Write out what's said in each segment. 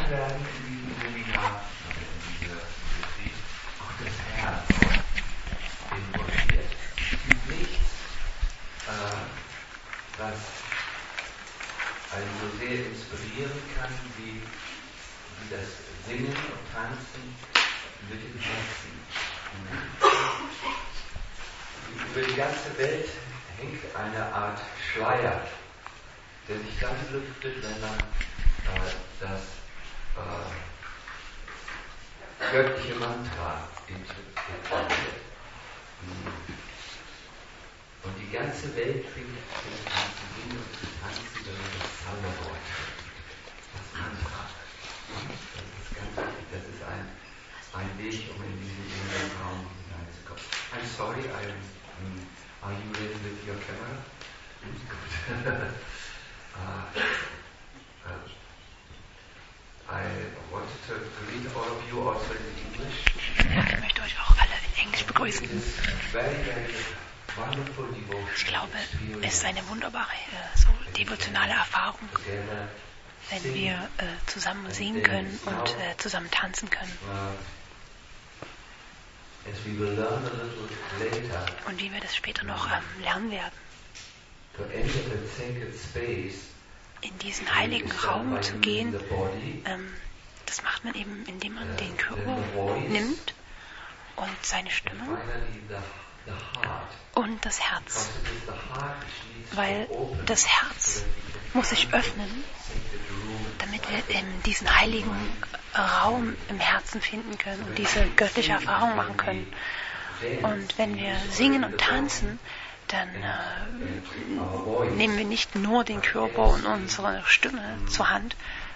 werden in diesem Seminar, in dieser Betrieb, auch das Herz involviert. Es gibt nichts, was einen so sehr inspirieren kann, wie das Singen und Tanzen mit dem Herzen. Über die ganze Welt hängt eine Art Schleier, der sich dann lüftet, wenn man das göttliche Mantra interpretiert. Und die ganze Welt fängt an zu singen und zu tanzen, wenn man das Zauberwort hört. Das Mantra. Das ist ganz wichtig. Das ist ein Weg, um in diesen inneren Raum hineinzukommen. I'm sorry, are you ready with your camera? Good. I wanted to greet all of you also in English. Ja, ich möchte euch auch alle in Englisch begrüßen. Ich glaube, es ist eine wunderbare, so devotionale Erfahrung, wenn wir zusammen singen können und zusammen tanzen können. Und wie wir das später noch lernen werden. In diesen heiligen Raum zu gehen, das macht man eben, indem man den Körper nimmt und seine Stimme und das Herz. Weil das Herz muss sich öffnen, damit wir diesen heiligen Raum im Herzen finden können und diese göttliche Erfahrung machen können. Und wenn wir singen und tanzen, dann nehmen wir nicht nur den Körper und unsere Stimme zur Hand,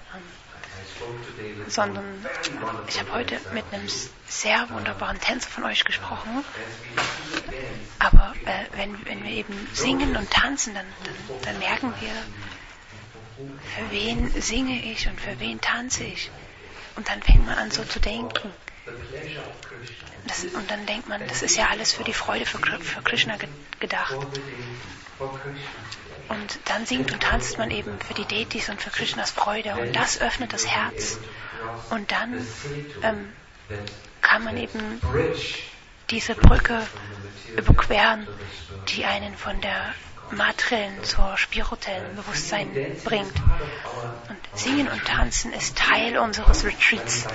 sondern ich habe heute mit einem sehr wunderbaren Tänzer von euch gesprochen. Aber wenn wir eben singen und tanzen, dann merken wir, für wen singe ich und für wen tanze ich. Und dann fängt man an so zu denken. Und dann denkt man, das ist ja alles für die Freude für Krishna gedacht. Und dann singt und tanzt man eben für die Deities und für Krishnas Freude. Und das öffnet das Herz. Und dann kann man eben diese Brücke überqueren, die einen von der materiellen zur spirituellen Bewusstsein bringt. Und Singen und Tanzen ist Teil unseres Retreats.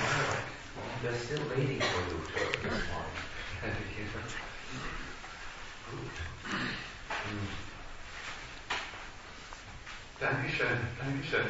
Dankeschön, Dankeschön.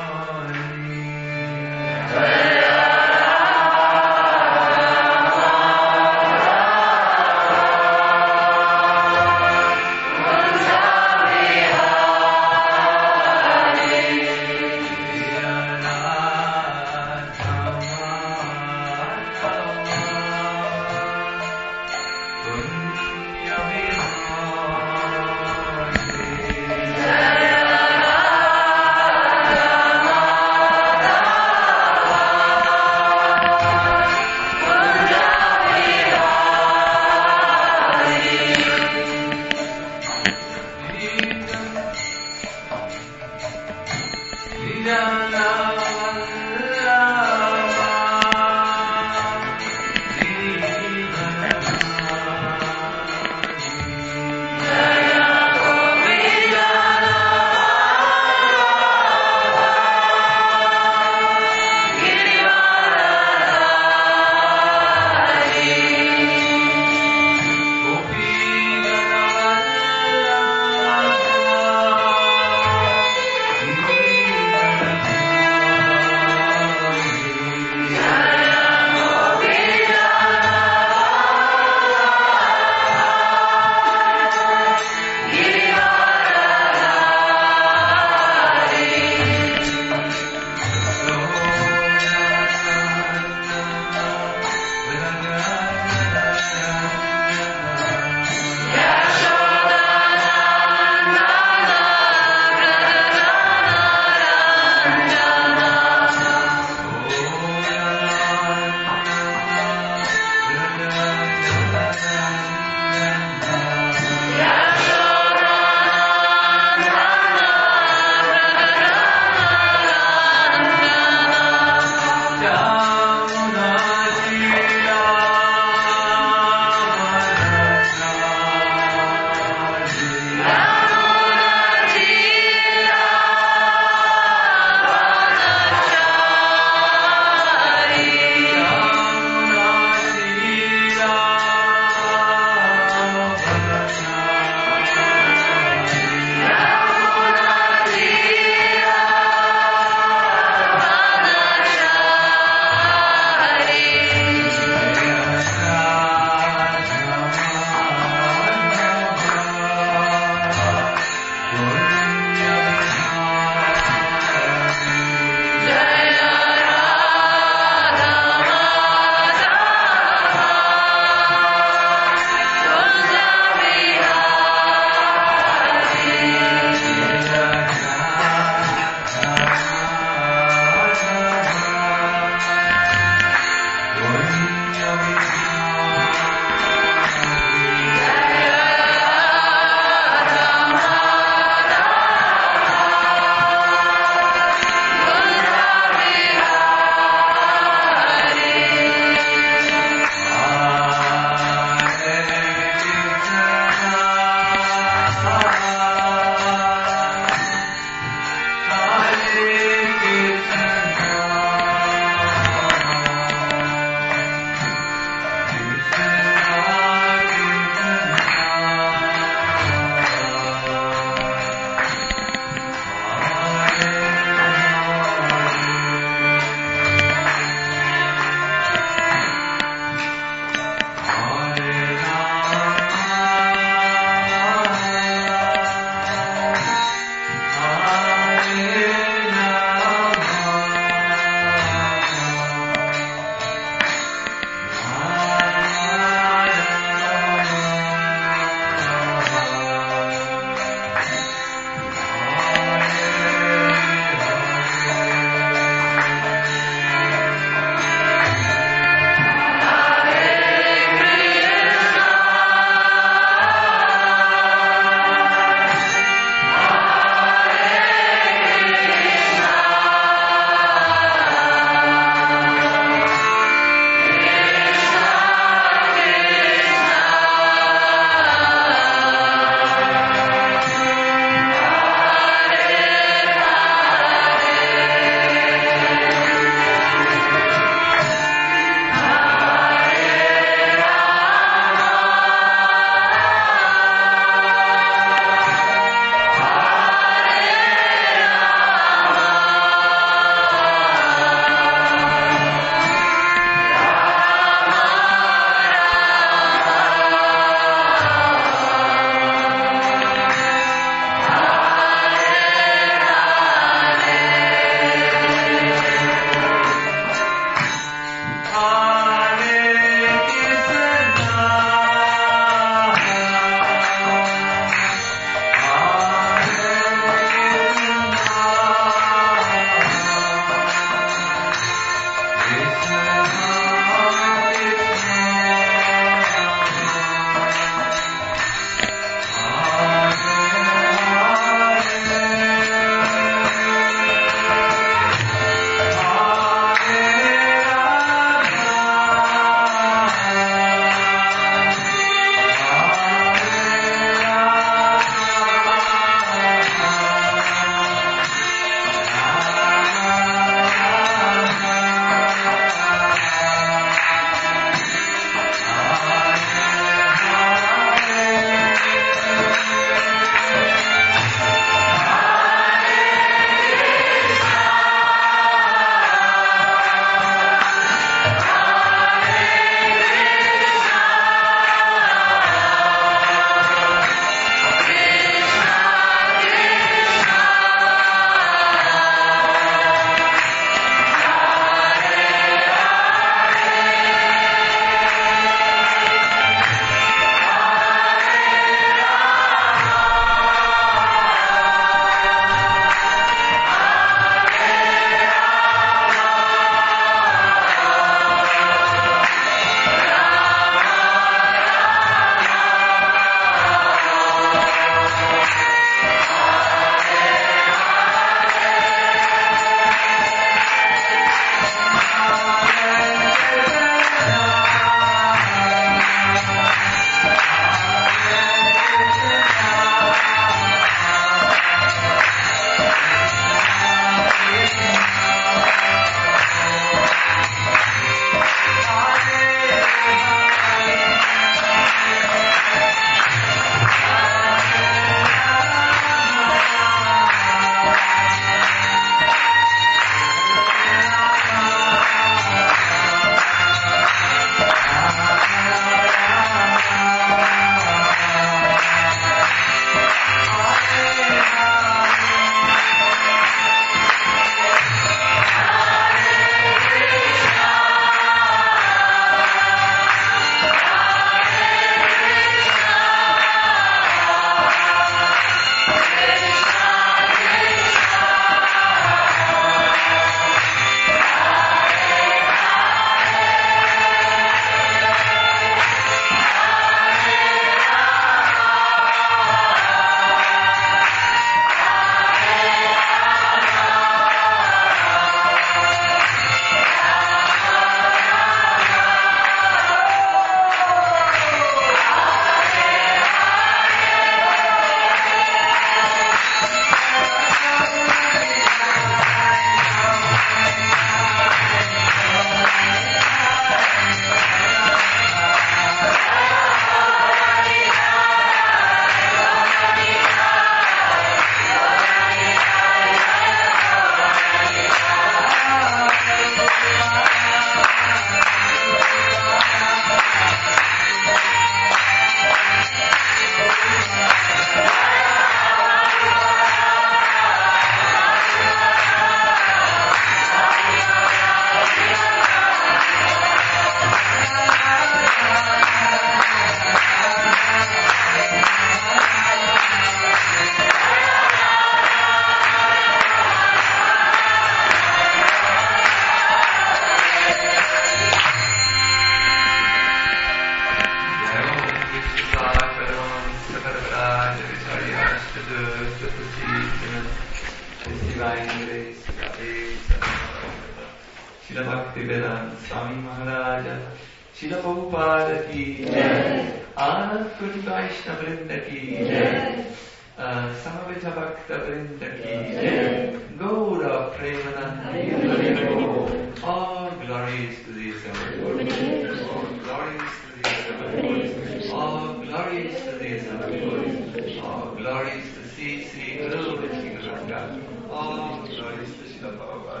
Srila Bhaktivedanta Swami Maharaja, Srila Prabhupada ki, Anand Koti Vaishnava Vrinda ki, Samavita Bhakta Vrinda ki, Gaura Premanandi, all glories to the Assembled Lord, all glories to the Assembled Lord, all glories to the Assembled Lord, all glories to Sri Guru Vishnugaranga, all glories to Srila Prabhupada.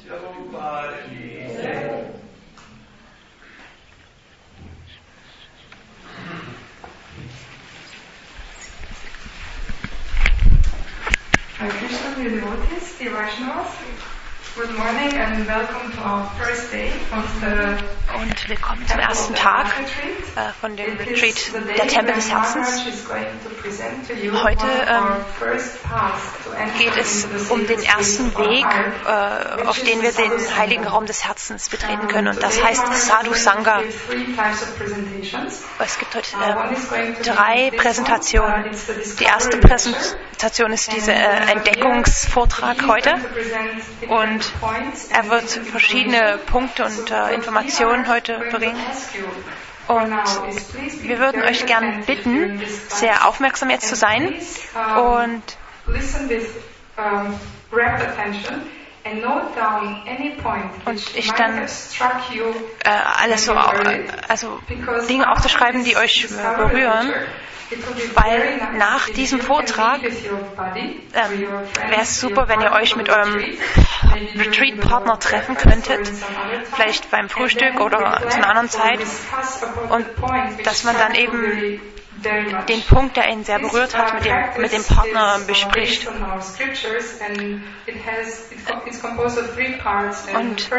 Hare Krishna, dear devotees, dear Vaishnavas. Good morning and welcome to our first day of the Und willkommen zum ersten Tag von dem Retreat der Tempel des Herzens. Heute geht es um den ersten Weg, auf den wir den heiligen Raum des Herzens betreten können. Und das heißt Sadhu Sangha. Es gibt heute 3 Präsentationen. Die erste Präsentation ist dieser Entdeckungsvortrag heute. Und er wird verschiedene Punkte und Informationen heute bringen. Und wir würden euch gern bitten, sehr aufmerksam jetzt zu sein und ich dann alles so, also Dinge aufzuschreiben, die euch berühren, weil nach diesem Vortrag wäre es super, wenn ihr euch mit eurem Retreat-Partner treffen könntet, vielleicht beim Frühstück oder zu einer anderen Zeit, und dass man dann eben den Punkt, der ihn sehr berührt hat, mit dem Partner bespricht. Und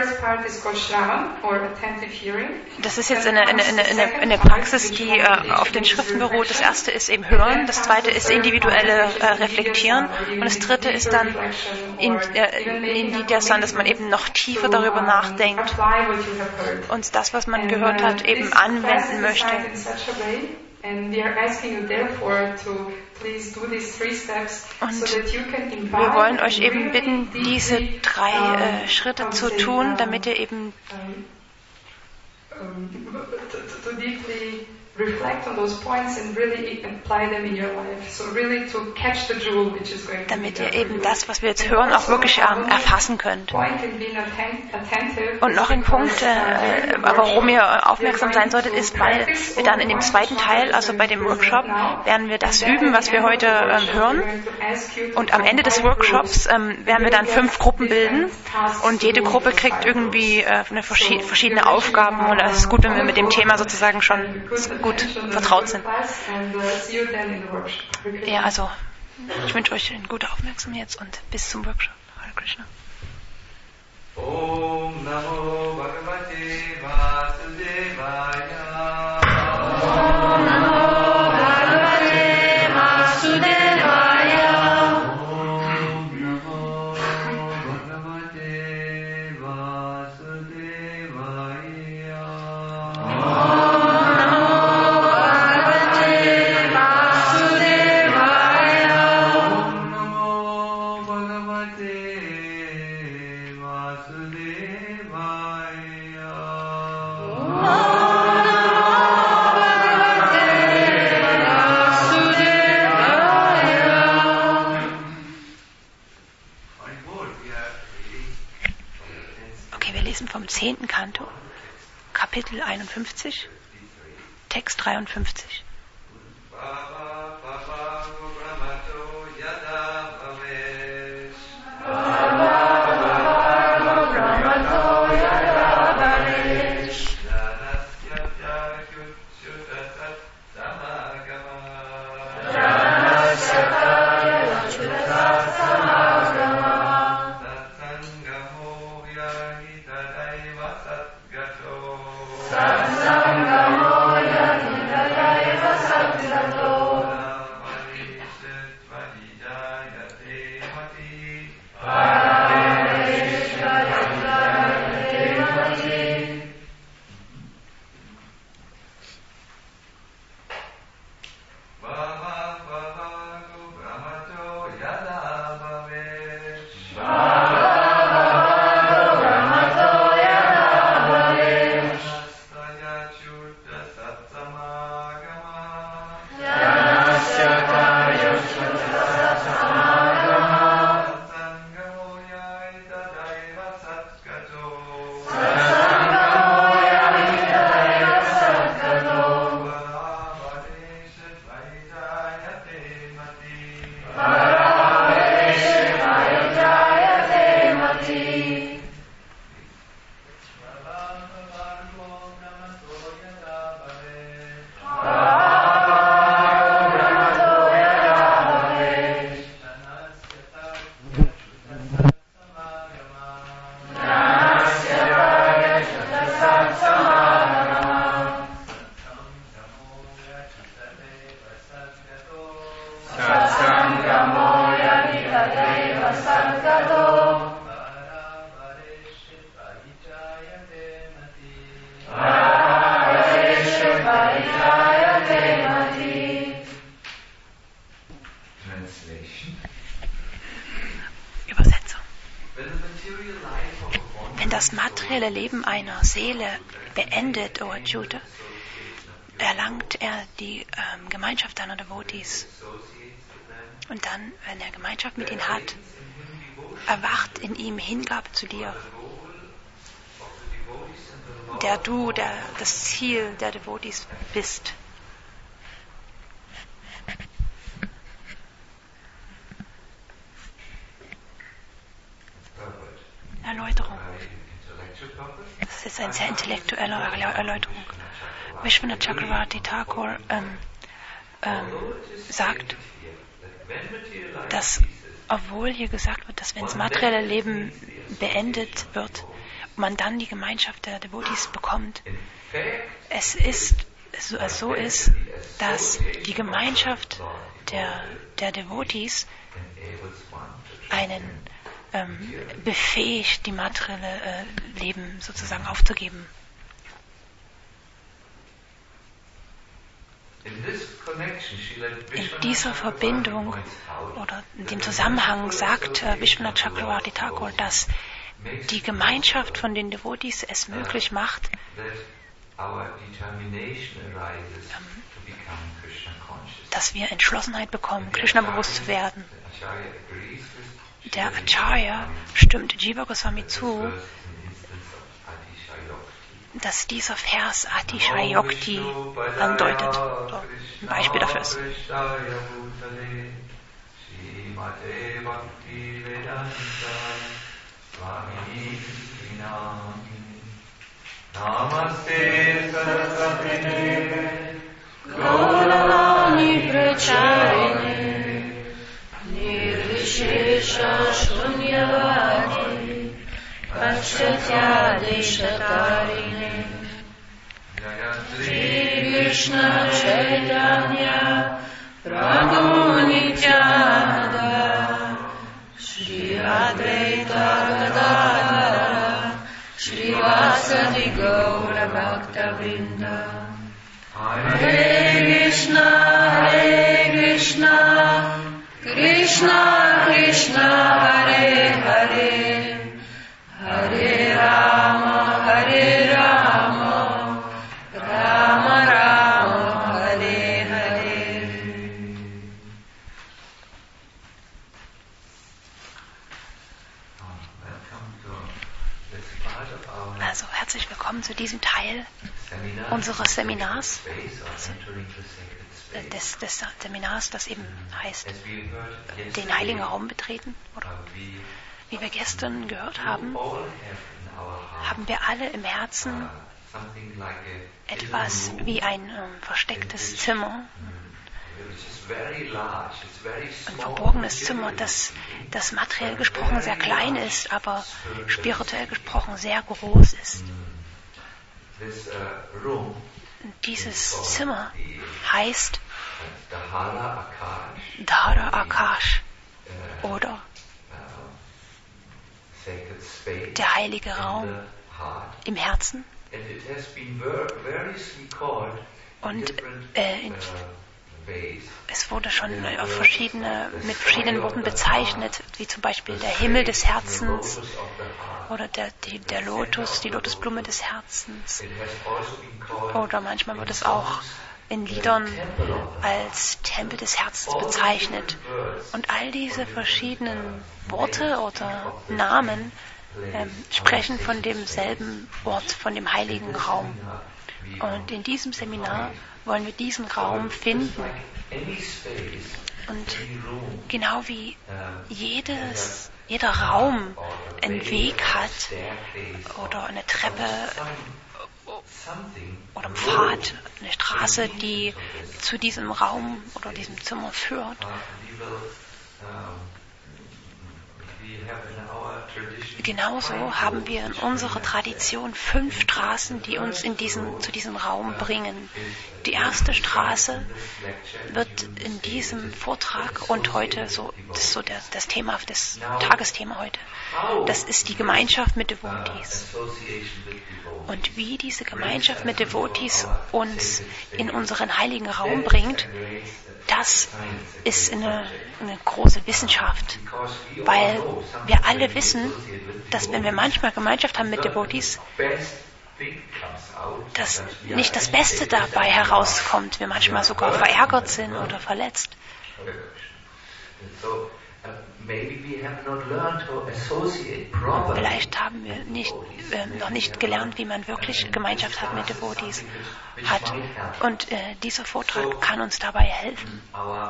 das ist jetzt eine Praxis, die auf den Schriften beruht. Das erste ist eben Hören, das zweite ist individuelle Reflektieren und das dritte ist dann Nidyasan, dass man eben noch tiefer darüber nachdenkt und das, was man gehört hat, eben anwenden möchte. Und wir wollen euch eben bitten, diese 3 Schritte zu tun, damit ihr eben damit ihr eben das, was wir jetzt hören, auch wirklich erfassen könnt. Und noch ein Punkt, warum ihr aufmerksam sein solltet, ist, weil wir dann in dem zweiten Teil, also bei dem Workshop, werden wir das üben, was wir heute hören. Und am Ende des Workshops werden wir dann 5 Gruppen bilden und jede Gruppe kriegt irgendwie verschiedene Aufgaben, und es ist gut, wenn wir mit dem Thema sozusagen schon gut vertraut sind. Ja, also ich wünsche euch eine gute Aufmerksamkeit jetzt und bis zum Workshop. Hare Krishna. Om Namo Bhagavate Vasudevaya. Om Namo Bhagavate Vasudevaya. Om Namo Bhagavate Vasudevaya. Vom 10. Kanto, Kapitel 51, Text 53. Satsangamo yadidayeva wenn das materielle Leben einer Seele beendet, O Achyuta, erlangt er die Gemeinschaft deiner Devotees. Und dann, wenn er Gemeinschaft mit ihnen hat, erwacht in ihm Hingabe zu dir, der du das Ziel der Devotees bist. Erläuterung. Das ist jetzt eine sehr intellektuelle Erläuterung. Vishwanath Chakravarti Thakur sagt, dass, obwohl hier gesagt wird, dass wenn das materielle Leben beendet wird, man dann die Gemeinschaft der Devotees bekommt, es so ist, dass die Gemeinschaft der Devotees einen befähigt, die materielle Leben sozusagen aufzugeben. In dieser Verbindung oder in dem Zusammenhang sagt Vishwanath Chakravarti Thakur, dass die Gemeinschaft von den Devotees es möglich macht, dass wir Entschlossenheit bekommen, Krishna bewusst zu werden. Der Acharya stimmt Jiva Goswami zu, dass dieser Vers Atishayokti andeutet. So, ein Beispiel dafür ist. Namaste Saraswate Gaurani Pracharine Nirvishesha Shunyavadi Paschatya Deshatarine Shri Krishna Chaitanya Prabhu Nityananda Shri Advaita Gadadhara Shri Vasadi Gaura Bhakta Vrinda Hare Krishna Krishna Krishna Hare Hare Hare Rama Rama Rama Hare Hare. Also herzlich willkommen zu diesem Teil unseres Seminars, also des Seminars, das eben heißt, den heiligen Raum betreten. Oder wie wir gestern gehört haben, haben wir alle im Herzen etwas wie ein verstecktes Zimmer, ein verborgenes Zimmer, das materiell gesprochen sehr klein ist, aber spirituell gesprochen sehr groß ist. Dieses Zimmer heißt Dhara Akash oder der heilige Raum im Herzen. Und es wurde schon mit verschiedenen Worten bezeichnet, wie zum Beispiel der Himmel des Herzens oder der Lotus, die Lotusblume des Herzens. Oder manchmal wird es auch in Liedern als Tempel des Herzens bezeichnet. Und all diese verschiedenen Worte oder Namen sprechen von demselben Ort, von dem heiligen Raum. Und in diesem Seminar wollen wir diesen Raum finden. Und genau wie jeder Raum einen Weg hat oder eine Treppe oder einen Pfad, eine Straße, die zu diesem Raum oder diesem Zimmer führt, genauso haben wir in unserer Tradition 5 Straßen, die uns zu diesem Raum bringen. Die erste Straße wird in diesem Vortrag und heute das ist so das Tagesthema heute. Das ist die Gemeinschaft mit Devotees. Und wie diese Gemeinschaft mit Devotees uns in unseren heiligen Raum bringt, das ist eine große Wissenschaft, weil wir alle wissen, wissen, dass wenn wir manchmal Gemeinschaft haben mit Devotees, dass nicht das Beste dabei herauskommt, wir manchmal sogar verärgert sind oder verletzt. Vielleicht haben wir noch nicht gelernt, wie man wirklich Gemeinschaft hat mit Devotees hat. Und dieser Vortrag kann uns dabei helfen.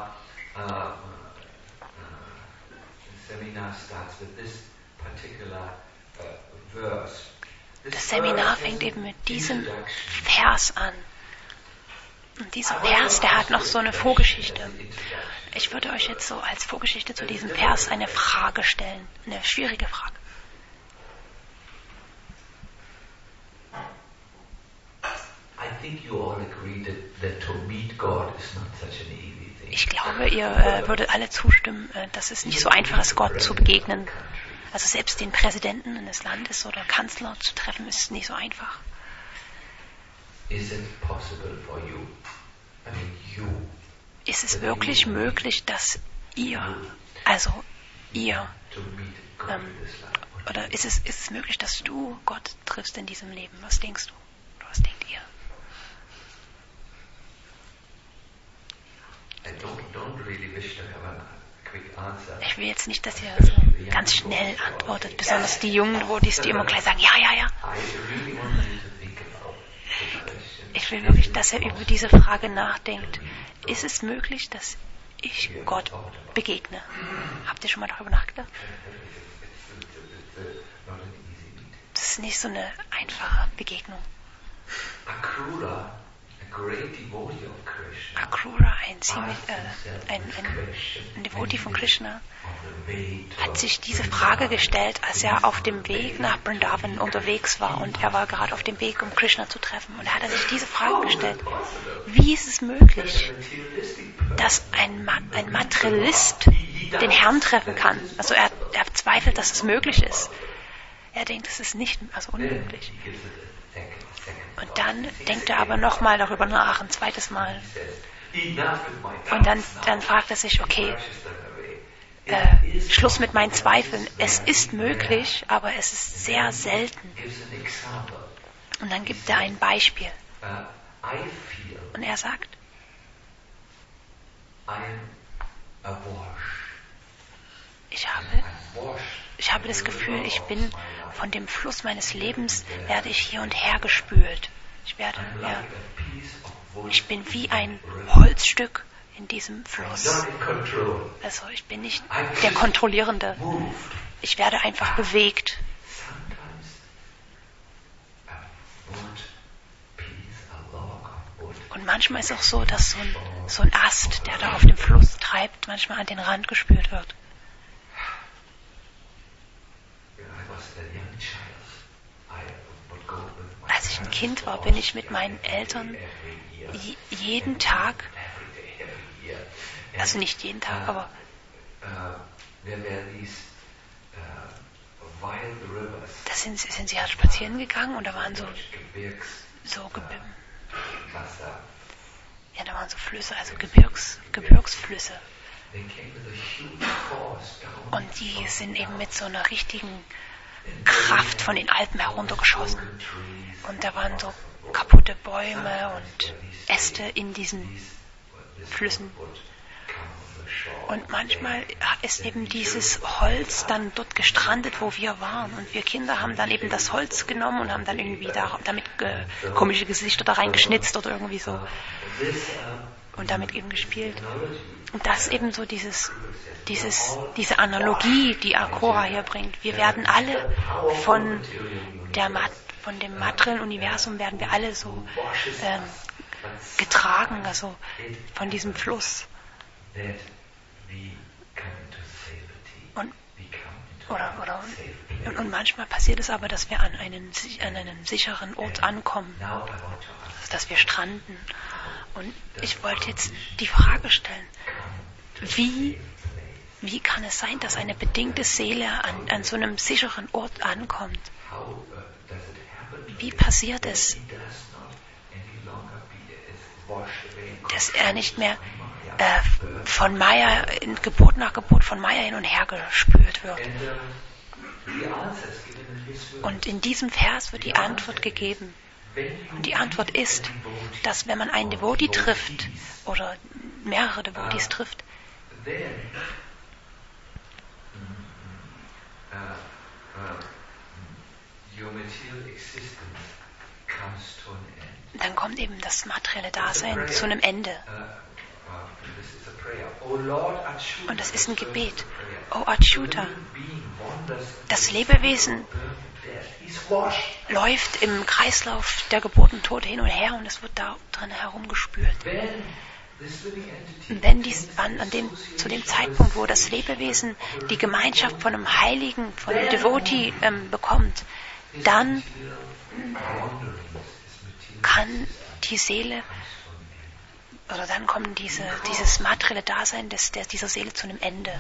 Das Seminar fängt eben mit diesem Vers an. Und dieser Vers, der hat noch so eine Vorgeschichte. Ich würde euch jetzt so als Vorgeschichte zu diesem Vers eine Frage stellen, eine schwierige Frage. Ich glaube, ihr würdet alle zustimmen, dass es nicht so einfach ist, Gott zu begegnen. Also selbst den Präsidenten eines Landes oder Kanzler zu treffen, ist nicht so einfach. Ist es wirklich möglich, dass oder ist es möglich, dass du Gott triffst in diesem Leben? Was denkst du? Oder was denkt ihr? Ich will jetzt nicht, dass ihr so ganz schnell antwortet, besonders die jungen Devotees, die immer gleich sagen, ja. Ich will wirklich, dass ihr über diese Frage nachdenkt. Ist es möglich, dass ich Gott begegne? Habt ihr schon mal darüber nachgedacht? Das ist nicht so eine einfache Begegnung. Akrura, ein Devotee von Krishna, hat sich diese Frage gestellt, als er auf dem Weg nach Vrindavan unterwegs war und er war gerade auf dem Weg, um Krishna zu treffen. Und da hat er sich diese Frage gestellt: Wie ist es möglich, dass ein Materialist den Herrn treffen kann? Also er zweifelt, dass es möglich ist. Er denkt, es ist nicht, also unmöglich. Und dann denkt er aber nochmal darüber nach, ein zweites Mal. Und dann fragt er sich, okay, Schluss mit meinen Zweifeln. Es ist möglich, aber es ist sehr selten. Und dann gibt er ein Beispiel. Und er sagt, ich habe das Gefühl, ich bin von dem Fluss meines Lebens, werde ich hier und her gespült. Ich bin wie ein Holzstück in diesem Fluss. Also ich bin nicht der Kontrollierende. Ich werde einfach bewegt. Und manchmal ist es auch so, dass so ein Ast, der da auf dem Fluss treibt, manchmal an den Rand gespült wird. Als ich ein Kind war, bin ich mit meinen Eltern jeden Tag, also nicht jeden Tag, aber da sind sie halt spazieren gegangen und da waren so Flüsse, also Gebirgsflüsse. Und die sind eben mit so einer richtigen Kraft von den Alpen heruntergeschossen. Und da waren so kaputte Bäume und Äste in diesen Flüssen. Und manchmal ist eben dieses Holz dann dort gestrandet, wo wir waren. Und wir Kinder haben dann eben das Holz genommen und haben dann irgendwie damit komische Gesichter da reingeschnitzt oder irgendwie so. Und damit eben gespielt. Und das ist eben so diese Analogie, die Akrura hier bringt. Wir werden alle von dem materiellen Universum werden wir alle so getragen, also von diesem Fluss. Und manchmal passiert es aber, dass wir an einem sicheren Ort ankommen, dass wir stranden. Und ich wollte jetzt die Frage stellen, wie kann es sein, dass eine bedingte Seele an so einem sicheren Ort ankommt? Wie passiert es, dass er nicht mehr von Maya, Geburt nach Geburt von Maya hin und her gespült wird? Und in diesem Vers wird die Antwort gegeben. Und die Antwort ist, dass wenn man einen Devotee trifft oder mehrere Devotees trifft, dann kommt eben das materielle Dasein zu einem Ende. Und das ist ein Gebet. O Achyuta, das Lebewesen läuft im Kreislauf der Geburt und Tod hin und her und es wird da drin herumgespült. Zu dem Zeitpunkt, wo das Lebewesen die Gemeinschaft von einem Heiligen, von einem Devotee bekommt, dann kann die Seele, oder dann kommt dieses materielle Dasein dieser Seele zu einem Ende.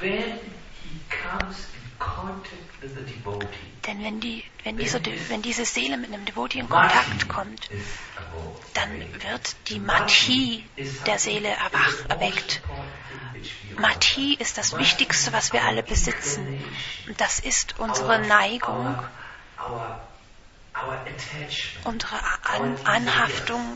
Denn wenn diese Seele mit einem Devotee in Kontakt kommt, dann wird die Mati der Seele erweckt. Mati ist das Wichtigste, was wir alle besitzen. Und das ist unsere Neigung, unsere Anhaftung,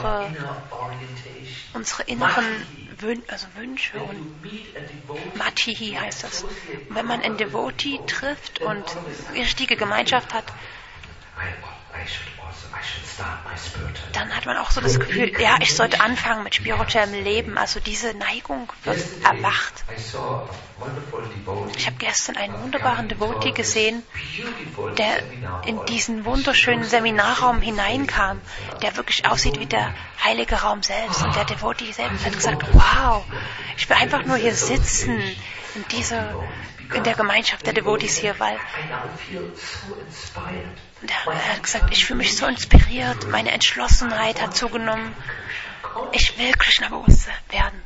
unsere inneren Wünsche und Matihi heißt das. Und wenn man einen Devotee trifft und die richtige Gemeinschaft hat, dann hat man auch so das Gefühl, ja, ich sollte anfangen mit spirituellem Leben. Also diese Neigung wird erwacht. Ich habe gestern einen wunderbaren Devotee gesehen, der in diesen wunderschönen Seminarraum hineinkam, der wirklich aussieht wie der heilige Raum selbst. Und der Devotee selbst hat gesagt, wow, ich will einfach nur hier sitzen in der Gemeinschaft der Devotees hier, weil er hat gesagt, ich fühle mich so inspiriert, meine Entschlossenheit hat zugenommen, ich will Krishna-bewusst werden.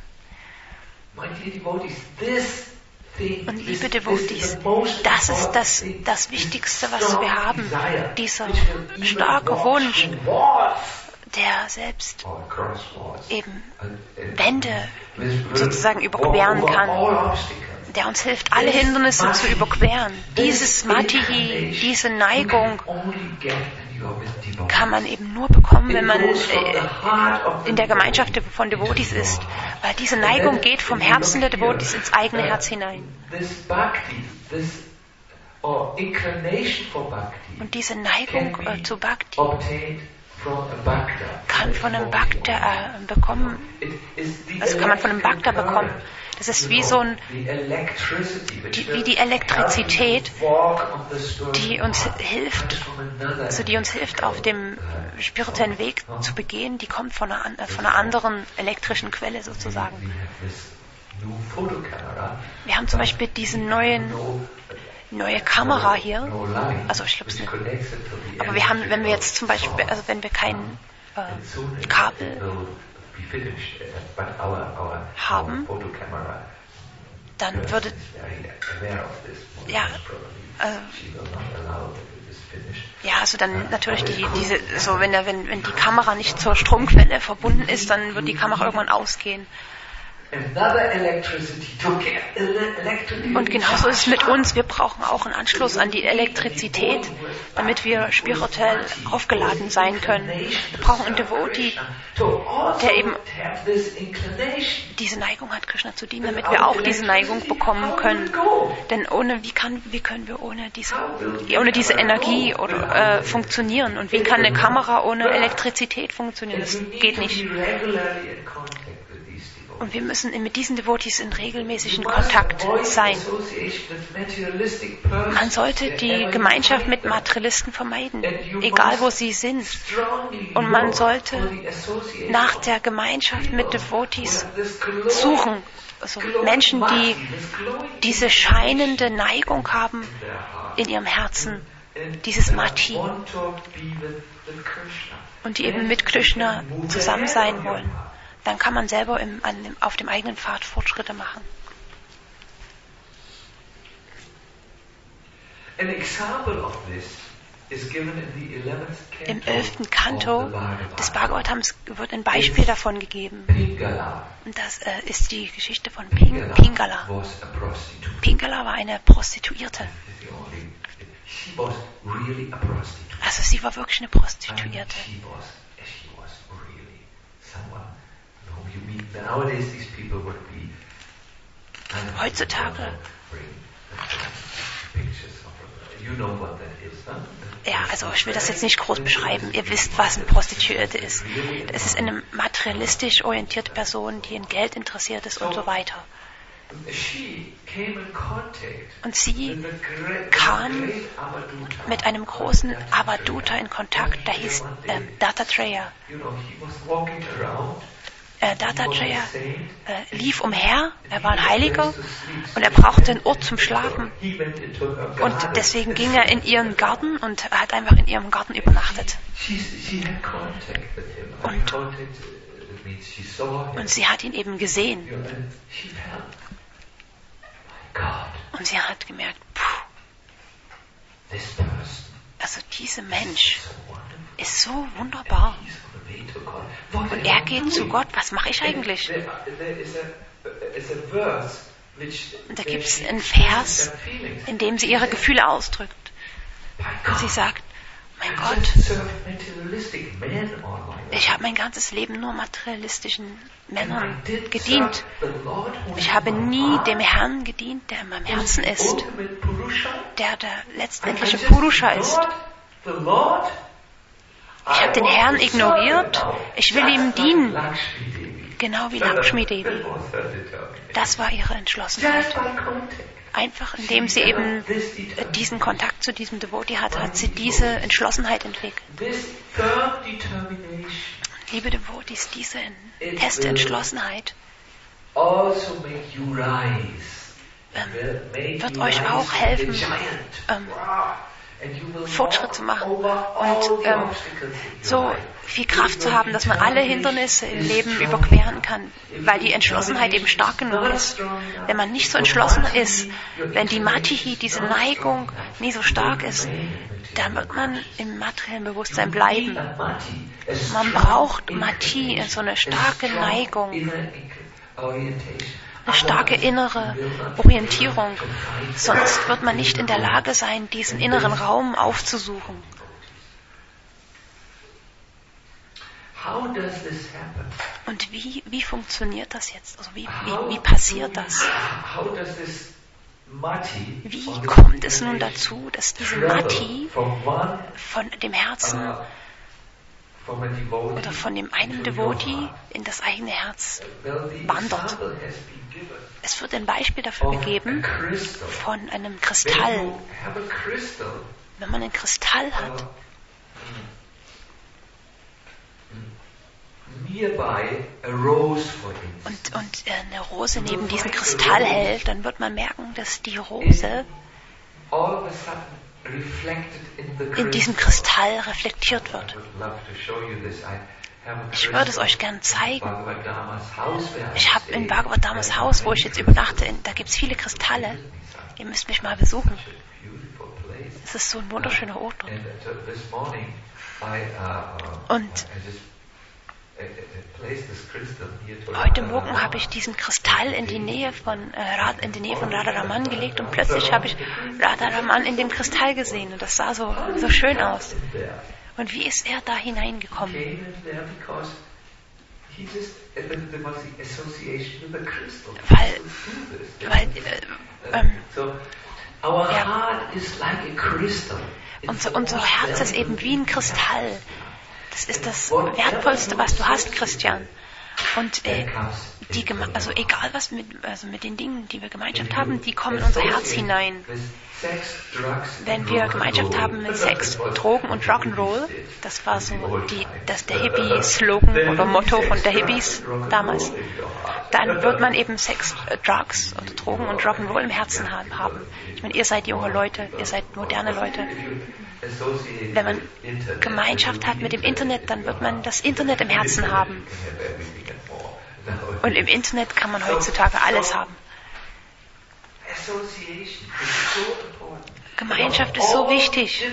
Und liebe Devotees, das ist das Wichtigste, was wir haben, dieser starke Wunsch, der selbst eben Wände sozusagen überqueren kann, der uns hilft, alle Hindernisse zu überqueren. Dieses Matihi, diese Neigung kann man eben nur bekommen, wenn man in der Gemeinschaft von Devotees ist. Weil diese Neigung geht vom Herzen der Devotees ins eigene Herz hinein. Und diese Neigung zu Bhakti kann von einem Bhakta bekommen. Also kann man von einem Bhakta bekommen. Das ist wie die Elektrizität, die uns hilft, auf dem spirituellen Weg zu begehen. Die kommt von einer anderen elektrischen Quelle sozusagen. Wir haben zum Beispiel diese neue Kamera hier. Also ich glaube es nicht. Aber wenn wir jetzt zum Beispiel, also wenn wir kein Kabel haben, dann würde also dann natürlich wenn die Kamera nicht zur Stromquelle verbunden ist, dann wird die Kamera irgendwann ausgehen. Und genauso ist es mit uns. Wir brauchen auch einen Anschluss an die Elektrizität, damit wir spirituell aufgeladen sein können. Wir brauchen einen Devotee, der eben diese Neigung hat, Krishna zu dienen, damit wir auch diese Neigung bekommen können. Denn wie können wir ohne diese Energie funktionieren? Und wie kann eine Kamera ohne Elektrizität funktionieren? Das geht nicht. Und wir müssen mit diesen Devotees in regelmäßigen Kontakt sein. Man sollte die Gemeinschaft mit Materialisten vermeiden, egal wo sie sind. Und man sollte nach der Gemeinschaft mit Devotees suchen. Also Menschen, die diese scheinende Neigung haben in ihrem Herzen, dieses Mati. Und die eben mit Krishna zusammen sein wollen. Dann kann man selber auf dem eigenen Pfad Fortschritte machen. Im 11. Kanto des Bhagavatams wird ein Beispiel davon gegeben. Und das ist die Geschichte von Pingala. Pingala war eine Prostituierte. Also sie war wirklich eine Prostituierte. Heutzutage, ja, also ich will das jetzt nicht groß beschreiben. Ihr wisst, was eine Prostituierte ist. Es ist eine materialistisch orientierte Person, die in Geld interessiert ist und so weiter. Und sie kam mit einem großen Avadhuta in Kontakt, der hieß Dattatreya. Dattatreya lief umher, er war ein Heiliger und er brauchte einen Ort zum Schlafen. Und deswegen ging er in ihren Garten und hat einfach in ihrem Garten übernachtet. Und sie hat ihn eben gesehen. Und sie hat gemerkt, also dieser Mensch ist so wunderbar. Und er geht zu Gott, was mache ich eigentlich? Und da gibt es einen Vers, in dem sie ihre Gefühle ausdrückt. Und sie sagt, mein Gott, ich habe mein ganzes Leben nur materialistischen Männern gedient. Ich habe nie dem Herrn gedient, der in meinem Herzen ist, der letztendliche Purusha ist. Ich habe den Herrn ignoriert, ich will ihm dienen, genau wie Lakshmi Devi. Das war ihre Entschlossenheit. Einfach indem sie eben diesen Kontakt zu diesem Devotee hatte, hat sie diese Entschlossenheit entwickelt. Liebe Devotees, diese feste Entschlossenheit wird euch auch helfen, Fortschritt zu machen und so viel Kraft zu haben, dass man alle Hindernisse im Leben überqueren kann, weil die Entschlossenheit eben stark genug ist. Wenn man nicht so entschlossen ist, wenn die Matihi, diese Neigung, nie so stark ist, dann wird man im materiellen Bewusstsein bleiben. Man braucht Mati, so eine starke Neigung, eine starke innere Orientierung. Sonst wird man nicht in der Lage sein, diesen inneren Raum aufzusuchen. Und wie funktioniert das jetzt? Also wie passiert das? Wie kommt es nun dazu, dass diese Mati von dem Herzen oder von dem einen Devotee in das eigene Herz wandert? Es wird ein Beispiel dafür gegeben von einem Kristall. Wenn man einen Kristall hat, und eine Rose neben diesem Kristall hält, dann wird man merken, dass die Rose in diesem Kristall reflektiert wird. Ich würde es euch gern zeigen. Ich habe in Bhagavad Dhammas Haus, wo ich jetzt übernachte, da gibt es viele Kristalle. Ihr müsst mich mal besuchen. Es ist so ein wunderschöner Ort dort. Und heute Morgen habe ich diesen Kristall in die Nähe von Radharaman gelegt und plötzlich habe ich Radharaman in dem Kristall gesehen und das sah so schön aus. Und wie ist er da hineingekommen? Unser Herz ist eben wie ein Kristall. Das ist das Wertvollste, was du hast, Christian. Und egal was mit den Dingen, die wir Gemeinschaft haben, die kommen in unser Herz hinein. Wenn wir Gemeinschaft haben mit Sex, Drogen und Rock'n'Roll, das war so der Hippie-Slogan oder Motto von der Hippies damals, dann wird man eben Sex, Drugs oder Drogen und Rock'n'Roll im Herzen haben. Ich meine, ihr seid junge Leute, ihr seid moderne Leute. Wenn man Gemeinschaft hat mit dem Internet, dann wird man das Internet im Herzen haben. Und im Internet kann man heutzutage alles haben. Gemeinschaft ist so wichtig.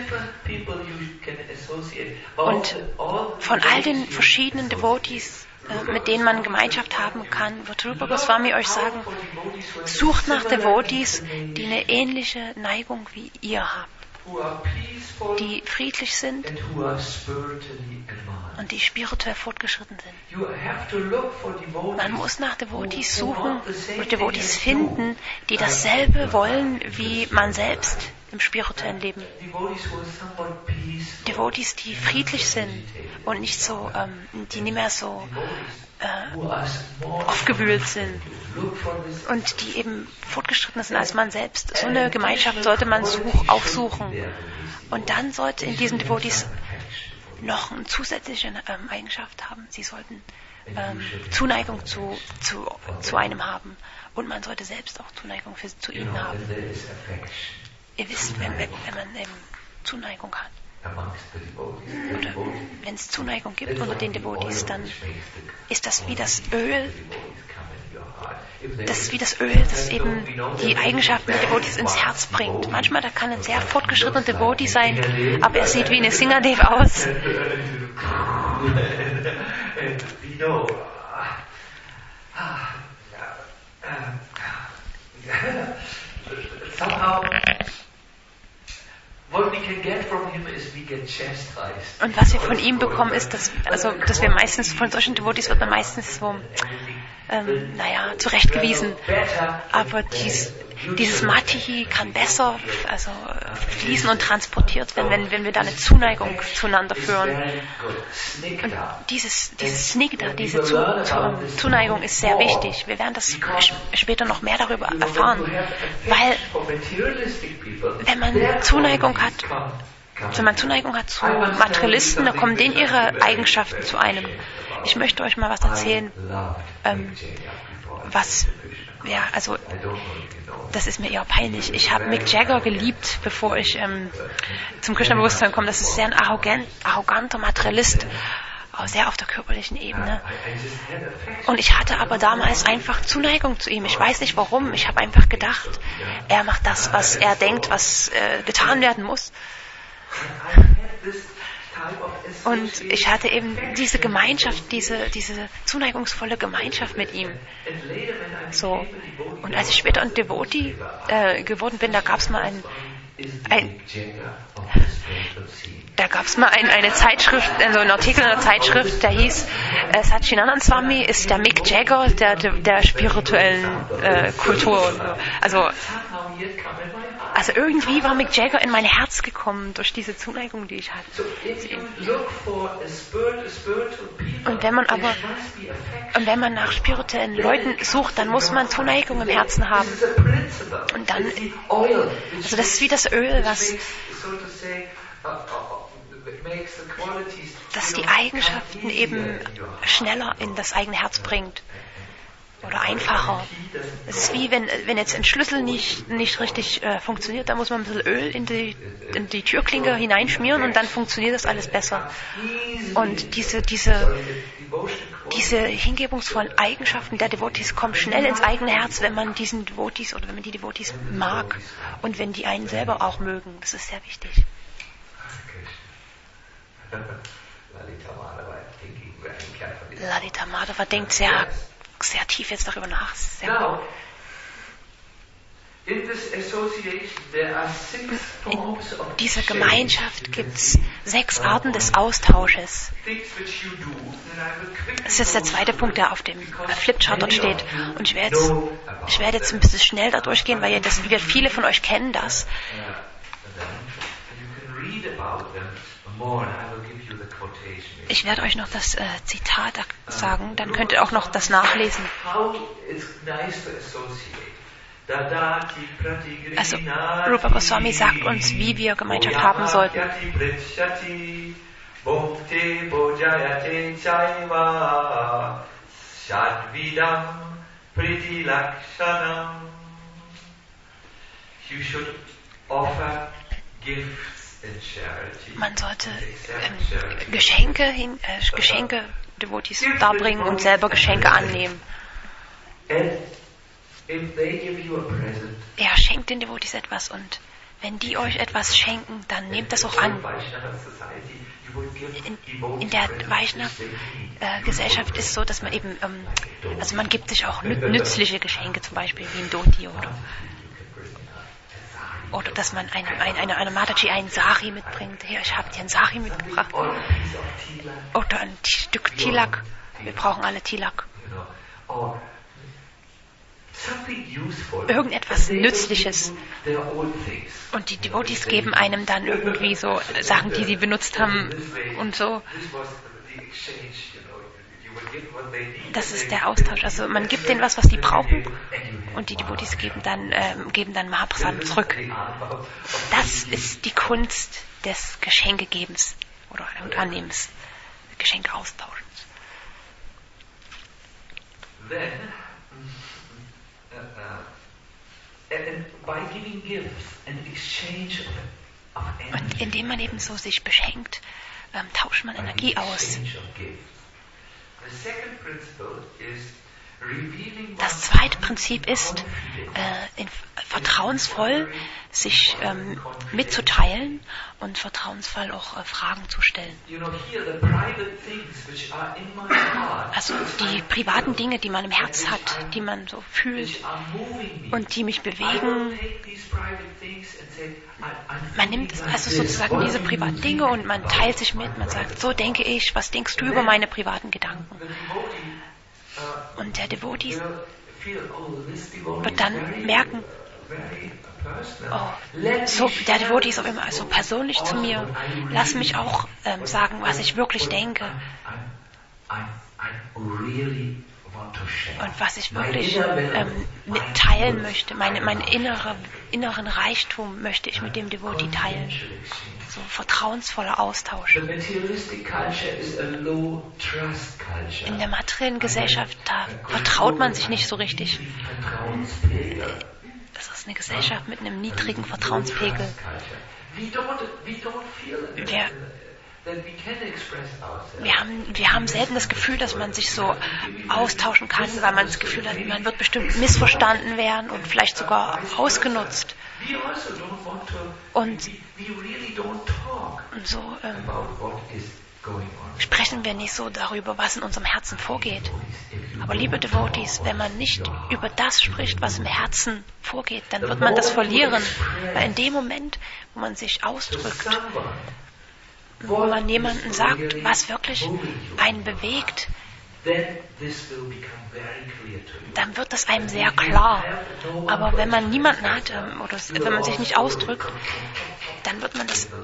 Und von all den verschiedenen Devotees, mit denen man Gemeinschaft haben kann, wird Rupa Goswami euch sagen, sucht nach Devotees, die eine ähnliche Neigung wie ihr habt. die friedlich sind und die spirituell fortgeschritten sind. Man muss nach Devotees suchen oder Devotees finden, die dasselbe wollen wie man selbst im spirituellen Leben. Devotees, die friedlich sind und nicht so, die nicht mehr so aufgewühlt sind und die eben fortgeschrittener sind als man selbst. So eine Gemeinschaft sollte man aufsuchen. Und dann sollte in diesen Devotees noch eine zusätzliche Eigenschaft haben. Sie sollten Zuneigung zu einem haben. Und man sollte selbst auch Zuneigung zu ihnen haben. Ihr wisst, wenn man eben Zuneigung hat, oder wenn es Zuneigung gibt unter den Devotees, dann ist das wie das Öl. Das ist wie das Öl, das eben die Eigenschaften der Devotees ins Herz bringt. Manchmal da kann ein sehr fortgeschrittener Devotee sein, aber er sieht wie eine Singadev aus. Und was wir von ihm bekommen, ist, dass wir meistens, von solchen Devotees wird man meistens so, zurechtgewiesen. Aber dieses Mati kann besser fließen und transportiert werden, wenn wir da eine Zuneigung zueinander führen. Und dieses Snigdha, diese Zuneigung ist sehr wichtig. Wir werden das später noch mehr darüber erfahren. Weil, wenn man Zuneigung hat zu Materialisten, dann kommen denen ihre Eigenschaften zu einem. Ich möchte euch mal was erzählen, das ist mir eher peinlich. Ich habe Mick Jagger geliebt, bevor ich zum Krishna-Bewusstsein komme. Das ist sehr ein arroganter Materialist, auch sehr auf der körperlichen Ebene. Und ich hatte aber damals einfach Zuneigung zu ihm. Ich weiß nicht warum. Ich habe einfach gedacht, er macht das, was er denkt, was getan werden muss. Und ich hatte eben diese Gemeinschaft, diese zuneigungsvolle Gemeinschaft mit ihm. So. Und als ich später ein Devotee geworden bin, da gab es mal eine Zeitschrift, also einen Artikel in der Zeitschrift, der hieß Satchidanand Swami ist der Mick Jagger der spirituellen Kultur. Also irgendwie war Mick Jagger in mein Herz gekommen durch diese Zuneigung, die ich hatte. Und wenn man nach spirituellen Leuten sucht, dann muss man Zuneigung im Herzen haben. Und dann, das ist wie das Öl, das die Eigenschaften eben schneller in das eigene Herz bringt. Oder einfacher. Es ist wie wenn jetzt ein Schlüssel nicht richtig funktioniert, dann muss man ein bisschen Öl in die Türklinke hineinschmieren und dann funktioniert das alles besser. Und diese hingebungsvollen Eigenschaften der Devotees kommen schnell ins eigene Herz, wenn man die Devotees mag und wenn die einen selber auch mögen. Das ist sehr wichtig. Lalita Madhava denkt sehr tief jetzt darüber nach. Sehr gut. In dieser Gemeinschaft gibt es 6 Arten des Austausches. Das ist jetzt der zweite Punkt, der auf dem Flipchart dort steht. Und ich werde jetzt ein bisschen schnell da durchgehen, weil viele von euch kennen das. Ich werde euch noch das Zitat sagen, dann könnt ihr auch noch das nachlesen. Also, Rupa Goswami sagt uns, wie wir Gemeinschaft haben sollten. Man sollte Geschenke Devotees darbringen und selber Geschenke annehmen. Er schenkt den Devotees etwas und wenn die euch etwas schenken, dann nehmt das auch an. In der Vaishnava-Gesellschaft ist es so, dass man eben, man gibt sich auch nützliche Geschenke, zum Beispiel wie ein Dhoti oder Oder dass man einer Mataji einen Sari mitbringt. Hier, ich habe dir einen Sari mitgebracht. Oder ein Stück Tilak. Wir brauchen alle Tilak. Irgendetwas Nützliches. Und die Devotees geben einem dann irgendwie so Sachen, die sie benutzt haben und so. Das ist der Austausch. Also man gibt denen was die brauchen, und die Devotees geben dann Mahaprasad zurück. Das ist die Kunst des Geschenkegebens oder Annehmens, Geschenkeaustauschens. Und indem man eben so sich beschenkt, tauscht man Energie aus. Das zweite Prinzip ist, vertrauensvoll sich mitzuteilen und vertrauensvoll auch Fragen zu stellen. Also die privaten Dinge, die man im Herz hat, die man so fühlt und die mich bewegen. Man nimmt also sozusagen diese privaten Dinge und man teilt sich mit, man sagt, so denke ich, was denkst du über meine privaten Gedanken? Und der Devotee wird dann merken, der Devotee ist auf einmal so persönlich zu mir, lass mich auch sagen, was ich wirklich denke. Und was ich wirklich mitteilen möchte, meinen inneren Reichtum möchte ich mit dem Devotee teilen. So vertrauensvoller Austausch. In der materiellen Gesellschaft, da vertraut man sich nicht so richtig. Das ist eine Gesellschaft mit einem niedrigen Vertrauenspegel. Wir haben selten das Gefühl, dass man sich so austauschen kann, weil man das Gefühl hat, man wird bestimmt missverstanden werden und vielleicht sogar ausgenutzt. Und so sprechen wir nicht so darüber, was in unserem Herzen vorgeht. Aber liebe Devotees, wenn man nicht über das spricht, was im Herzen vorgeht, dann wird man das verlieren. Weil in dem Moment, wo man sich ausdrückt, wo man jemandem sagt, was wirklich einen bewegt, dann wird das einem sehr klar. Aber wenn man niemanden hat oder wenn man sich nicht ausdrückt, dann wird man das,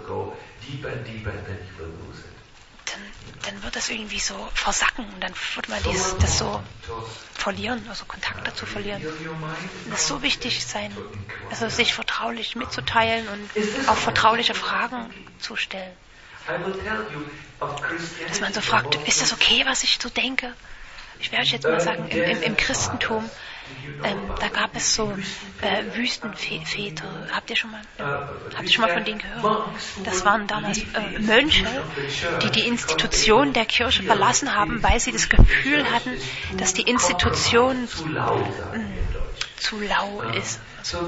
dann wird das irgendwie so versacken und dann wird man das so verlieren, also Kontakt dazu verlieren. Und es ist so wichtig sein, also sich vertraulich mitzuteilen und auch vertrauliche Fragen zu stellen. Dass man so fragt, ist das okay, was ich so denke? Ich werde euch jetzt mal sagen, im Christentum, da gab es so Wüstenväter. Habt ihr schon mal von denen gehört? Das waren damals Mönche, die die Institution der Kirche verlassen haben, weil sie das Gefühl hatten, dass die Institution zu lau ist.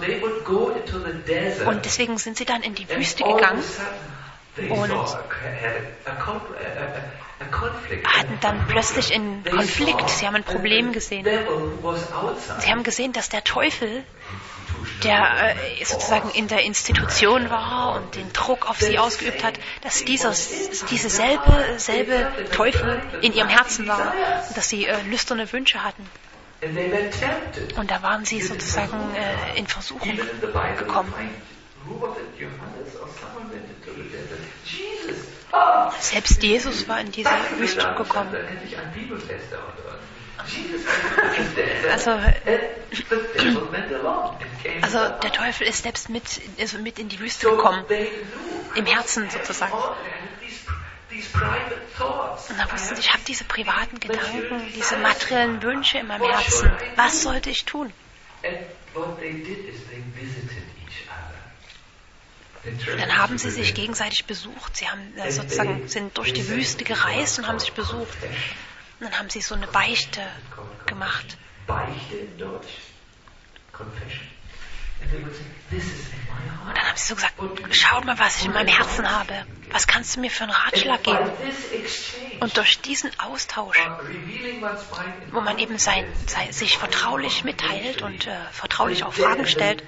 Und deswegen sind sie dann in die Wüste gegangen und hatten dann plötzlich einen Konflikt. Sie haben ein Problem gesehen. Sie haben gesehen, dass der Teufel, der sozusagen in der Institution war und den Druck auf sie ausgeübt hat, dass diese selbe Teufel in ihrem Herzen war und dass sie lüsterne Wünsche hatten. Und da waren sie sozusagen in Versuchung gekommen. Selbst Jesus war in diese Wüste gekommen. Also der Teufel ist selbst mit in die Wüste gekommen, im Herzen sozusagen. Und da wussten sie, ich habe diese privaten Gedanken, diese materiellen Wünsche in meinem Herzen. Was sollte ich tun? Dann haben sie sich gegenseitig besucht. Sie haben sind durch die Wüste gereist und haben sich besucht. Und dann haben sie so eine Beichte gemacht. Beichte in Deutsch? Confession. Und dann haben sie so gesagt, schaut mal, was ich in meinem Herzen habe. was kannst du mir für einen Ratschlag geben? Und durch diesen Austausch, wo man eben sich vertraulich mitteilt und vertraulich auch Fragen stellt,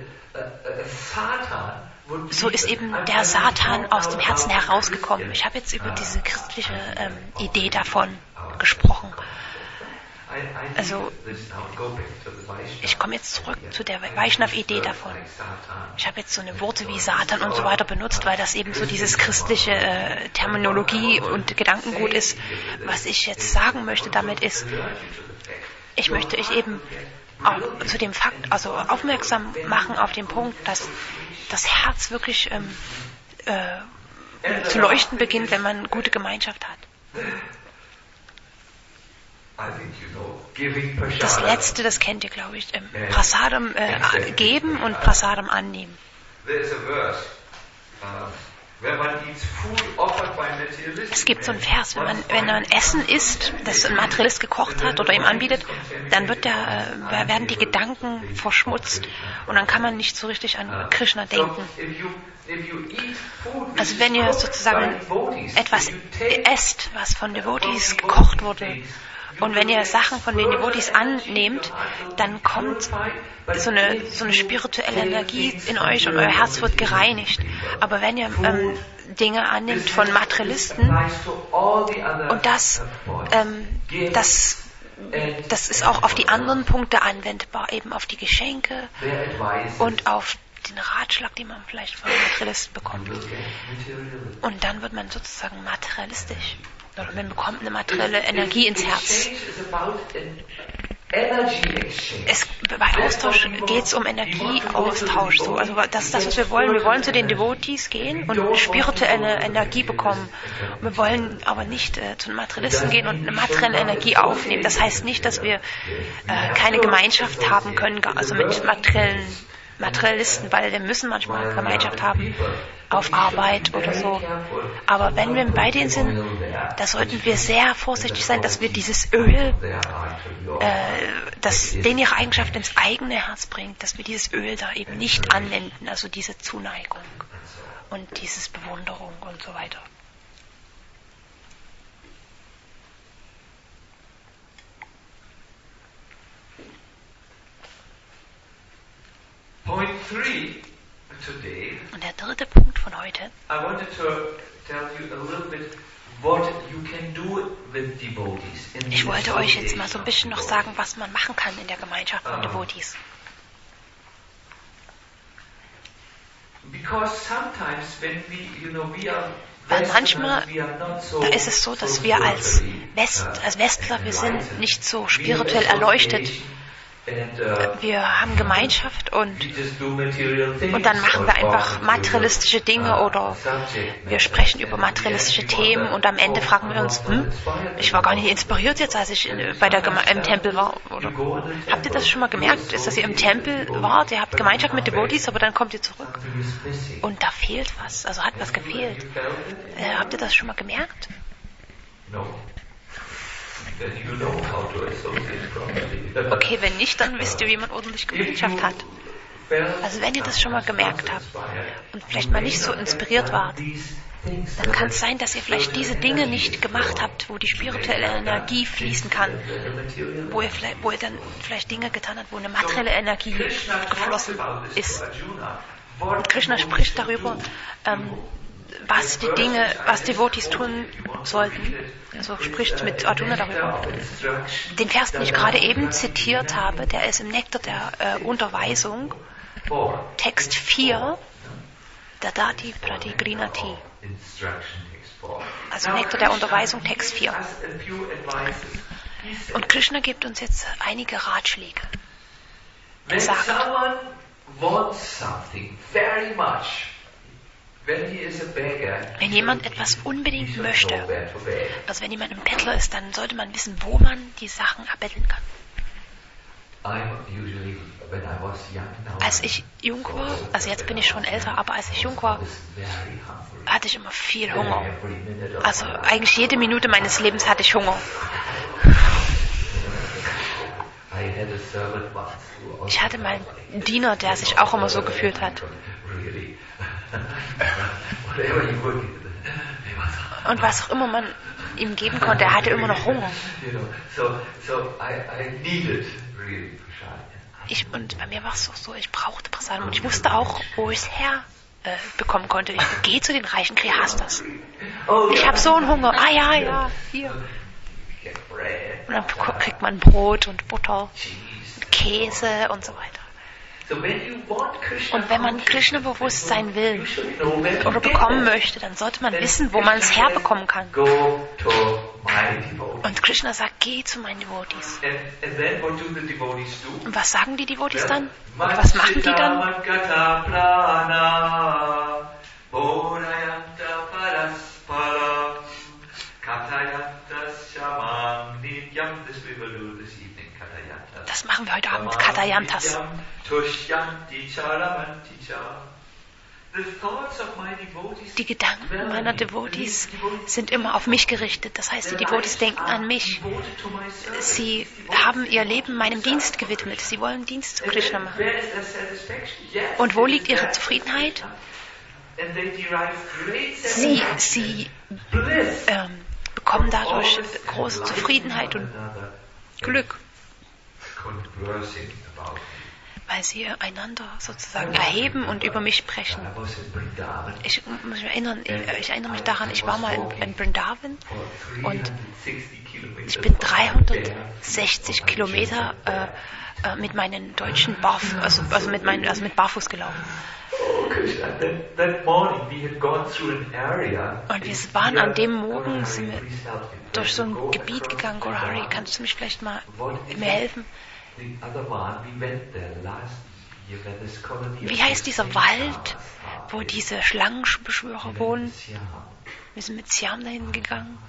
so ist eben der Satan aus dem Herzen herausgekommen. Ich habe jetzt über diese christliche Idee davon gesprochen. Also, ich komme jetzt zurück zu der Vaishnav-Idee davon. Ich habe jetzt so eine Worte wie Satan und so weiter benutzt, weil das eben so dieses christliche Terminologie und Gedankengut ist. Was ich jetzt sagen möchte damit ist, ich möchte euch eben auch zu dem Fakt, also aufmerksam machen auf den Punkt, dass das Herz wirklich zu leuchten beginnt, wenn man gute Gemeinschaft hat. Das Letzte, das kennt ihr, glaube ich, Prasadam geben und Prasadam annehmen. Es gibt so einen Vers, wenn man Essen isst, das ein Materialist gekocht hat oder ihm anbietet, dann werden die Gedanken verschmutzt und dann kann man nicht so richtig an Krishna denken. Also wenn ihr sozusagen etwas esst, was von Devotees gekocht wurde, und wenn ihr Sachen von den Devotees annehmt, dann kommt so eine spirituelle Energie in euch und euer Herz wird gereinigt. Aber wenn ihr Dinge annimmt von Materialisten, und das ist auch auf die anderen Punkte anwendbar, eben auf die Geschenke und auf den Ratschlag, den man vielleicht von Materialisten bekommt. Und dann wird man sozusagen materialistisch. Oder man bekommt eine materielle Energie ins Herz. Bei Austausch geht es um Energieaustausch. So. Also das ist das, was wir wollen. Wir wollen zu den Devotees gehen und spirituelle Energie bekommen. Wir wollen aber nicht zu den Materialisten gehen und eine materielle Energie aufnehmen. Das heißt nicht, dass wir keine Gemeinschaft haben können, also mit Materialisten, weil wir müssen manchmal Gemeinschaft haben auf Arbeit oder so. Aber wenn wir bei denen sind, da sollten wir sehr vorsichtig sein, dass wir dieses Öl, das denen ihre Eigenschaft ins eigene Herz bringt, dass wir dieses Öl da eben nicht anwenden, also diese Zuneigung und dieses Bewunderung und so weiter. Point 3 today. Und der dritte Punkt von heute. I wanted to tell you a little bit what you can do with devotees. Ich wollte euch jetzt mal so ein bisschen noch sagen, was man machen kann in der Gemeinschaft von Devotees. Because sometimes when we are Weil manchmal, da ist es so, dass wir als Westler, wir sind nicht so spirituell erleuchtet. Wir haben Gemeinschaft und dann machen wir einfach materialistische Dinge oder wir sprechen über materialistische Themen und am Ende fragen wir uns, ich war gar nicht inspiriert jetzt, als ich im Tempel war. Oder, habt ihr das schon mal gemerkt? Ist, dass ihr im Tempel wart, ihr habt Gemeinschaft mit Devotees, aber dann kommt ihr zurück und da fehlt was, also hat was gefehlt. Habt ihr das schon mal gemerkt? Okay, wenn nicht, dann wisst ihr, wie man ordentlich Gemeinschaft hat. Also wenn ihr das schon mal gemerkt habt und vielleicht mal nicht so inspiriert wart, dann kann es sein, dass ihr vielleicht diese Dinge nicht gemacht habt, wo die spirituelle Energie fließen kann, wo ihr dann vielleicht Dinge getan habt, wo eine materielle Energie geflossen ist. Und Krishna spricht darüber, was Devotees tun sollten. Also spricht mit Arjuna darüber. Den Vers, den ich gerade eben zitiert habe, der ist im Nektar der Unterweisung, Text 4, Dadati Pratigrinati. Also Nektar der Unterweisung, Text 4. Und Krishna gibt uns jetzt einige Ratschläge. Er sagt, wenn jemand etwas unbedingt möchte, also wenn jemand ein Bettler ist, dann sollte man wissen, wo man die Sachen erbetteln kann. Als ich jung war, also jetzt bin ich schon älter, aber als ich jung war, hatte ich immer viel Hunger. Also eigentlich jede Minute meines Lebens hatte ich Hunger. Ich hatte mal einen Diener, der sich auch immer so gefühlt hat. Und was auch immer man ihm geben konnte, er hatte immer noch Hunger. Und bei mir war es so, ich brauchte Prasadam und ich wusste auch, wo ich es her bekommen konnte. Ich gehe zu den reichen Grihastas. Ich habe so einen Hunger. Ah ja, hier. Und dann kriegt man Brot und Butter, Käse und so weiter. Und wenn man Krishna bewusst sein will oder bekommen möchte, dann sollte man wissen, wo man es herbekommen kann. Und Krishna sagt, geh zu meinen Devotees. Und was sagen die Devotees dann? Und was machen die dann? Das machen wir heute Abend, Katayantas. Die Gedanken meiner Devotees sind immer auf mich gerichtet. Das heißt, die Devotees denken an mich. Sie haben ihr Leben meinem Dienst gewidmet. Sie wollen Dienst zu Krishna machen. Und wo liegt ihre Zufriedenheit? Sie bekommen dadurch große Zufriedenheit und Glück, weil sie einander sozusagen erheben und über mich sprechen. Ich erinnere mich daran, ich war mal in Vrindavan und ich bin 360 Kilometer mit meinen deutschen mit Barfuß gelaufen. Und wir waren an dem Morgen durch so ein Gebiet gegangen. Gorari, kannst du mich vielleicht mal mir helfen? Wie heißt dieser Wald, wo diese Schlangenbeschwörer wohnen? Wir sind mit Siam dahin gegangen.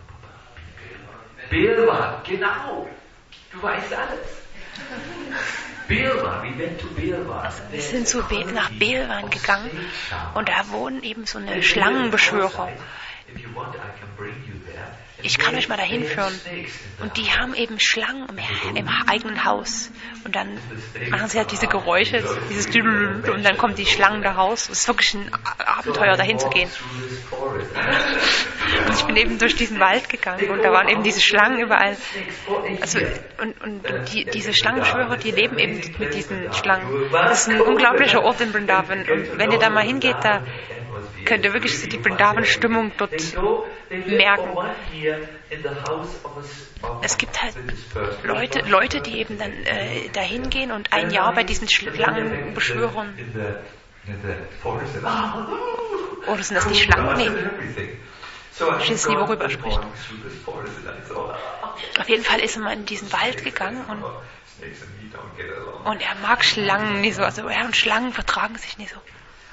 Bilwan, genau. Du weißt alles. Bilwan, we went to Bilwan. Also wir sind nach Bilwan gegangen und da wohnen eben so eine Schlangenbeschwörer. Ich kann euch mal dahin führen. Und die haben eben Schlangen im eigenen Haus. Und dann machen sie halt diese Geräusche, dieses Düdel, und dann kommen die Schlangen da raus. Es ist wirklich ein Abenteuer, dahin zu gehen. Und ich bin eben durch diesen Wald gegangen und da waren eben diese Schlangen überall. Also, und diese Schlangenbeschwörer, die leben eben mit diesen Schlangen. Das ist ein unglaublicher Ort in Vrindavan. Und wenn ihr da mal hingeht, da könnt ihr wirklich die Vrindavan-Stimmung dort merken. Es gibt halt Leute, die eben dann dahin gehen und ein Jahr bei diesen Schlangenbeschwörern. Oder sind das nicht Schlangen? Nee. Ich weiß nicht, worüber er spricht. Auf jeden Fall ist er mal in diesen Wald gegangen und er mag Schlangen nicht so. Also er und Schlangen vertragen sich nicht so.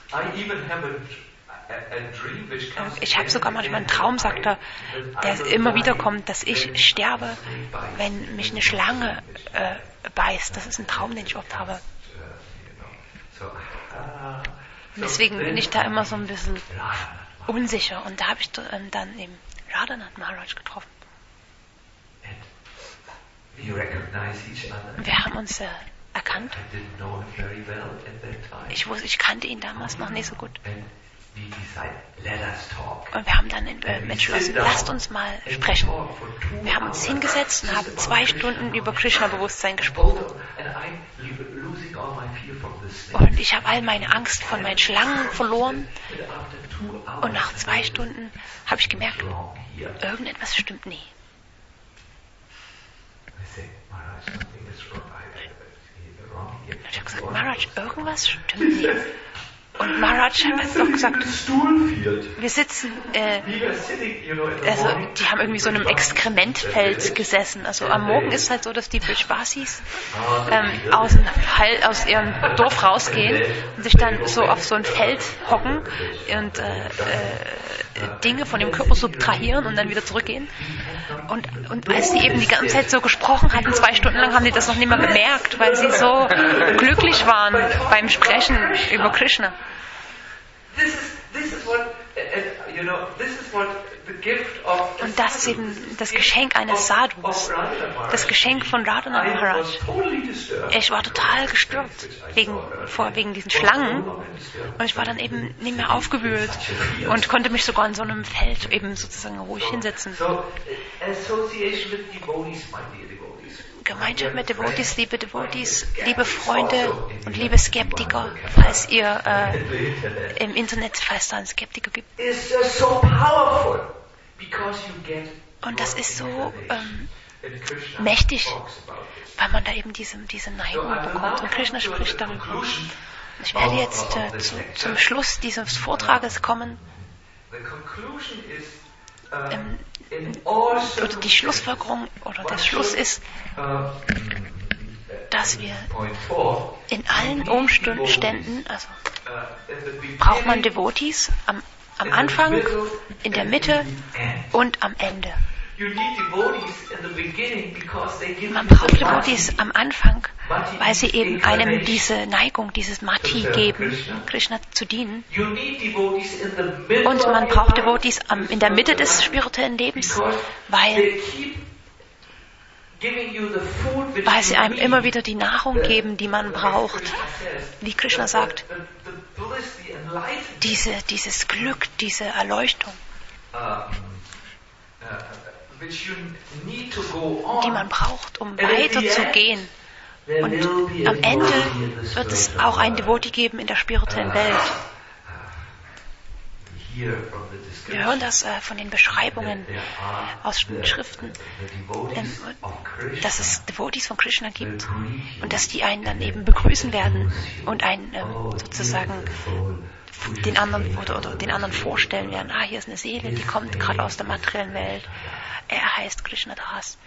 Ich habe sogar manchmal einen Traum, sagt er, der immer wieder kommt, dass ich sterbe, wenn mich eine Schlange beißt. Das ist ein Traum, den ich oft habe. Und deswegen bin ich da immer so ein bisschen unsicher. Und da habe ich dann eben Radhanath Maharaj getroffen. Wir haben uns erkannt. Ich kannte ihn damals noch nicht so gut. Und wir haben dann entschlossen, lasst uns mal sprechen. Wir haben uns hingesetzt und haben 2 Stunden über Krishna-Bewusstsein gesprochen. Und ich habe all meine Angst von meinen Schlangen verloren. Und nach 2 Stunden habe ich gemerkt, irgendetwas stimmt nie. Und ich habe gesagt, Maharaj, irgendwas stimmt nie. Und Maharaj hat noch gesagt, wir sitzen, also die haben irgendwie so in einem Exkrementfeld gesessen. Also am Morgen ist es halt so, dass die Brajvasis aus ihrem Dorf rausgehen und sich dann so auf so ein Feld hocken und Dinge von dem Körper subtrahieren und dann wieder zurückgehen. Und als die eben die ganze Zeit so gesprochen hatten, 2 Stunden lang, haben die das noch nicht mehr gemerkt, weil sie so glücklich waren beim Sprechen über Krishna. Und das ist eben das Geschenk eines Sadhus, das Geschenk von Radhanath Maharaj. Ich war total gestört wegen diesen Schlangen und ich war dann eben nicht mehr aufgewühlt und konnte mich sogar in so einem Feld eben sozusagen ruhig hinsetzen. Gemeinschaft mit Devotees, liebe Freunde und liebe Skeptiker, falls ihr im Internet, falls da einen Skeptiker gibt. Und das ist so mächtig, weil man da eben diese Neigung bekommt. Und Krishna spricht darüber. Ich werde jetzt zum Schluss dieses Vortrages kommen. Oder die Schlussfolgerung oder der Schluss ist, dass wir in allen Umständen, also braucht man Devotees am Anfang, in der Mitte und am Ende. Man braucht Devotees am Anfang, weil sie eben einem diese Neigung, dieses Mati geben, Krishna zu dienen. Und man braucht Devotees in der Mitte des spirituellen Lebens, weil sie einem immer wieder die Nahrung geben, die man braucht. Wie Krishna sagt, dieses Glück, diese Erleuchtung, die man braucht, um weiterzugehen. Und am Ende wird es auch ein Devotee geben in der spirituellen Welt. Wir hören das von den Beschreibungen aus den Schriften, dass es Devotees von Krishna gibt und dass die einen dann eben begrüßen werden und einen sozusagen den anderen oder den anderen vorstellen werden. Hier ist eine Seele, die kommt gerade aus der materiellen Welt. Er heißt Krishna Das.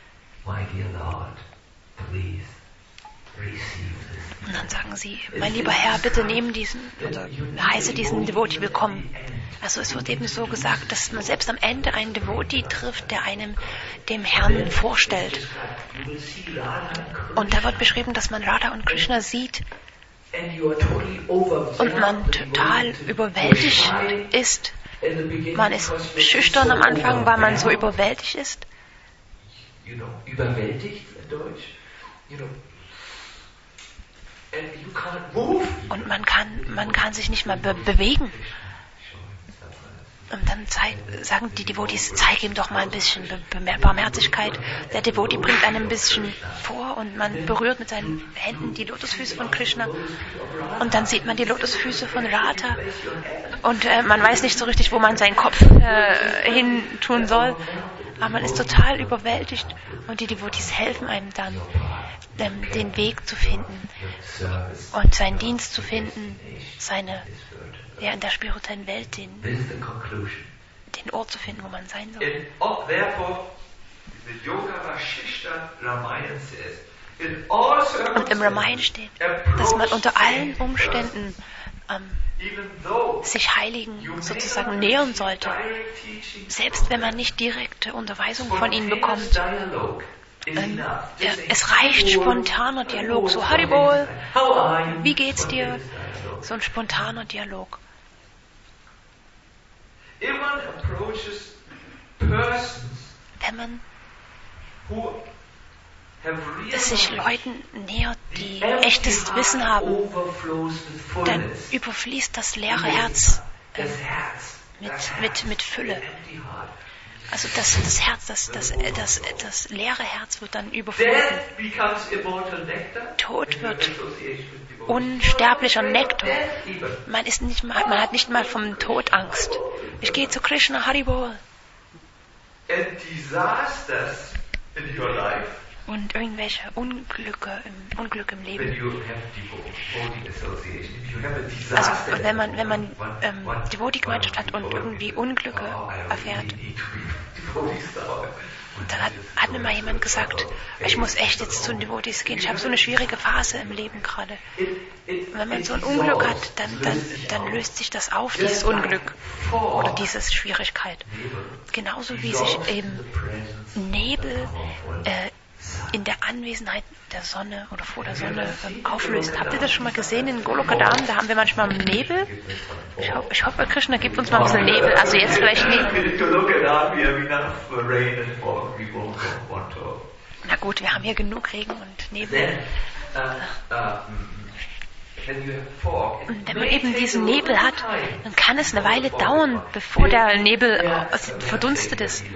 Und dann sagen sie, mein lieber Herr, bitte nehmen diesen, oder heiße diesen Devotee willkommen. Also es wird eben so gesagt, dass man selbst am Ende einen Devotee trifft, der einem dem Herrn vorstellt. Und da wird beschrieben, dass man Radha und Krishna sieht und man total überwältigt ist. Man ist schüchtern am Anfang, weil man so überwältigt ist. Überwältigt in Deutsch. Und man kann sich nicht mehr bewegen. Und dann sagen die Devotees, zeig ihm doch mal ein bisschen Barmherzigkeit. Der Devotee bringt einem ein bisschen vor und man berührt mit seinen Händen die Lotusfüße von Krishna. Und dann sieht man die Lotusfüße von Radha. Und man weiß nicht so richtig, wo man seinen Kopf hin tun soll. Aber man ist total überwältigt. Und die Devotees helfen einem dann, den Weg zu finden und seinen Dienst zu finden, in der spirituellen Welt den Ort zu finden, wo man sein soll. Und im Ramayana steht, dass man unter allen Umständen sich Heiligen sozusagen nähern sollte, selbst wenn man nicht direkte Unterweisung von ihnen bekommt. Es reicht spontaner Dialog, so Haribol, wie geht's dir? So ein spontaner Dialog. Wenn man sich Leuten nähert, die echtes Wissen haben, dann überfließt das leere Herz mit Fülle. Also das Herz, das leere Herz wird dann überfluten. Tod wird unsterblicher Nektar. Man hat nicht mal vom Tod Angst. Ich gehe zu Krishna, Haribol. Und irgendwelche Unglück im Leben. Also wenn man Devotee-Gemeinschaft hat und irgendwie Unglücke erfährt, dann hat mir mal jemand gesagt, ich muss echt jetzt zu den Devotees gehen, ich habe so eine schwierige Phase im Leben gerade. Und wenn man so ein Unglück hat, dann löst sich das auf, dieses Unglück oder diese Schwierigkeit. Genauso wie sich eben Nebel in der Anwesenheit der Sonne oder vor der Sonne auflöst. Habt ihr das schon mal gesehen in Golokadam? Da haben wir manchmal Nebel. Ich hoffe, Krishna gibt uns mal ein bisschen Nebel. Also jetzt vielleicht nicht. Na gut, wir haben hier genug Regen und Nebel. Und wenn man eben diesen Nebel hat, dann kann es eine Weile dauern, bevor der Nebel verdunstet ist.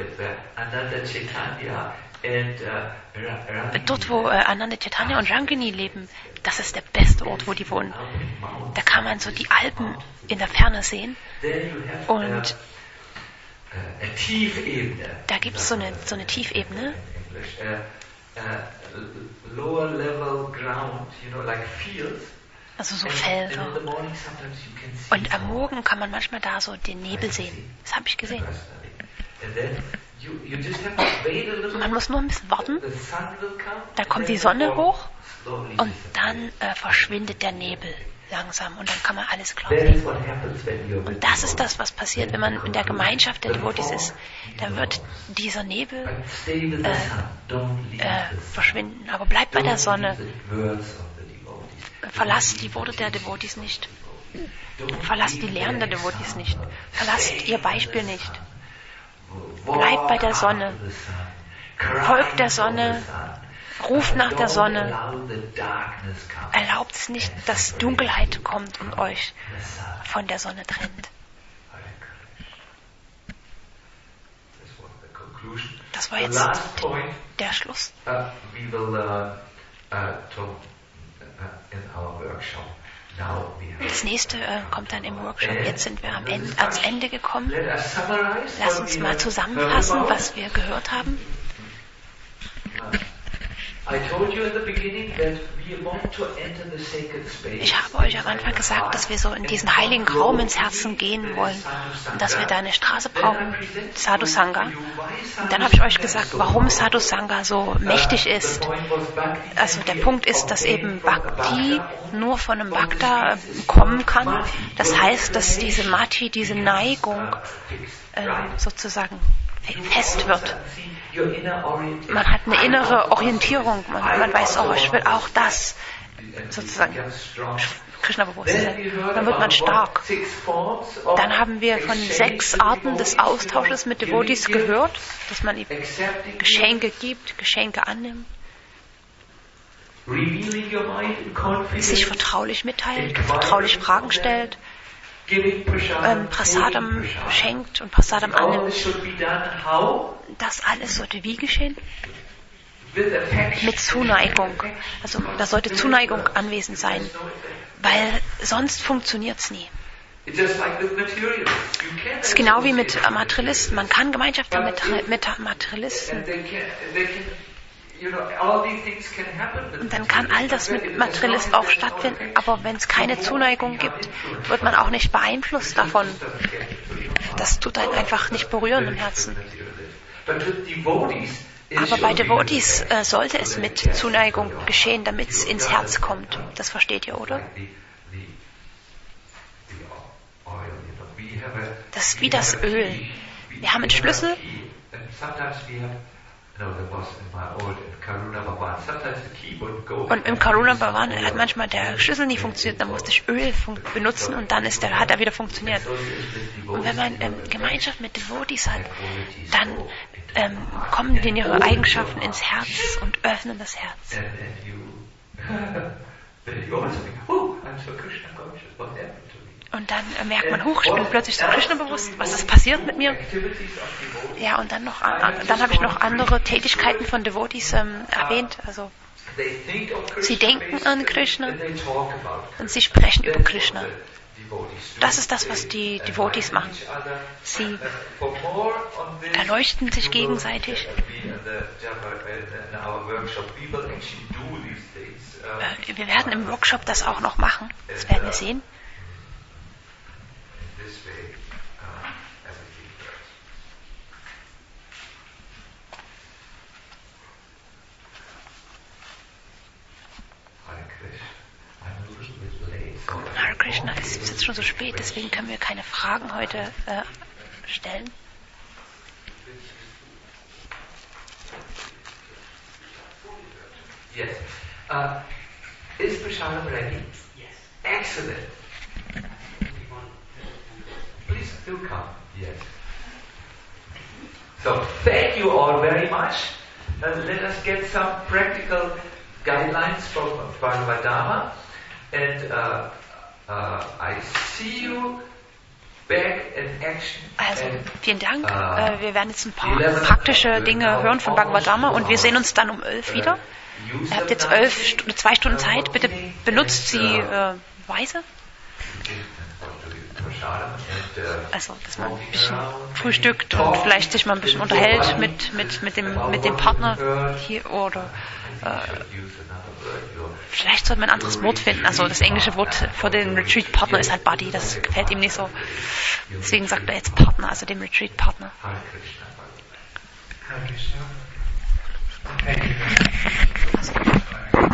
Dort, wo Ananda Chaitanya und Rangini leben, das ist der beste Ort, wo die wohnen. Da kann man so die Alpen in der Ferne sehen. Und da gibt es so eine Tiefebene. Also so Felder. Und am Morgen kann man manchmal da so den Nebel sehen. Das habe ich gesehen. Man muss nur ein bisschen warten. Da kommt die Sonne hoch und dann verschwindet der Nebel langsam und dann kann man alles klar sehen. Und das ist das, was passiert, wenn man in der Gemeinschaft der Devotees ist. Dann wird dieser Nebel verschwinden. Aber bleibt bei der Sonne. Verlasst die Worte der Devotees nicht. Verlasst die Lehren der Devotees nicht. Verlasst ihr Beispiel nicht. Bleibt bei der Sonne. Folgt der Sonne. Ruft nach der Sonne. Erlaubt es nicht, dass Dunkelheit kommt und euch von der Sonne trennt. Das war jetzt der Schluss. Das nächste kommt dann im Workshop. Jetzt sind wir ans Ende gekommen. Lass uns mal zusammenfassen, was wir gehört haben. Ich habe euch am Anfang gesagt, dass wir so in diesen heiligen Raum ins Herzen gehen wollen und dass wir da eine Straße brauchen, Sadhu Sangha. Und dann habe ich euch gesagt, warum Sadhu Sangha so mächtig ist. Also der Punkt ist, dass eben Bhakti nur von einem Bhakta kommen kann. Das heißt, dass diese Mati, diese Neigung sozusagen fest wird. Man hat eine innere Orientierung. Man weiß, oh, ich will auch das. Sozusagen Krishna-Bewusstsein. Dann wird man stark. Dann haben wir von 6 Arten des Austausches mit Devotees gehört, dass man eben Geschenke gibt, Geschenke annimmt, sich vertraulich mitteilt, vertraulich Fragen stellt, Prasadam schenkt und Prasadam annimmt. Das alles sollte wie geschehen? Mit Zuneigung. Also da sollte Zuneigung anwesend sein, weil sonst funktioniert es nie. Es ist genau wie mit Materialisten. Man kann Gemeinschaft haben mit Materialisten. Und dann kann all das mit Materialist auch stattfinden, aber wenn es keine Zuneigung gibt, wird man auch nicht beeinflusst davon. Das tut einen einfach nicht berühren im Herzen. Aber bei Devotees sollte es mit Zuneigung geschehen, damit es ins Herz kommt. Das versteht ihr, oder? Das ist wie das Öl. Wir haben einen Schlüssel. Und im Karuna Bhavan hat manchmal der Schlüssel nicht funktioniert, dann musste ich Öl benutzen und dann hat er wieder funktioniert. Und wenn man Gemeinschaft mit Devotees hat, dann kommen die in ihre Eigenschaften ins Herz und öffnen das Herz. Und dann merkt man, ich bin plötzlich so Krishna bewusst, was ist passiert mit mir? Ja, und dann habe ich noch andere Tätigkeiten von Devotees erwähnt. Also sie denken an Krishna und sie sprechen über Krishna. Das ist das, was die Devotees machen. Sie erleuchten sich gegenseitig. Wir werden im Workshop das auch noch machen. Das werden wir sehen. Hare Krishna, es ist jetzt schon so spät, deswegen können wir keine Fragen heute stellen. Yes. Is Prashadam ready? Yes. Excellent. Please do come. Yes. So, thank you all very much. Let us get some practical guidelines from Bhagavad-dharma. And I see you back in action. Also, vielen Dank. Wir werden jetzt ein paar praktische Dinge hören von Bhagavad-dharma und wir sehen uns dann um 11 wieder. Ihr habt jetzt 2 Stunden Zeit. Bitte benutzt sie weise. Also, dass man ein bisschen frühstückt und vielleicht sich mal ein bisschen unterhält mit dem Partner hier oder vielleicht sollte man ein anderes Wort finden. Also das englische Wort für den Retreat-Partner ist halt Buddy, das gefällt ihm nicht so. Deswegen sagt er jetzt Partner, also dem Retreat-Partner. Hare Krishna. Thank you.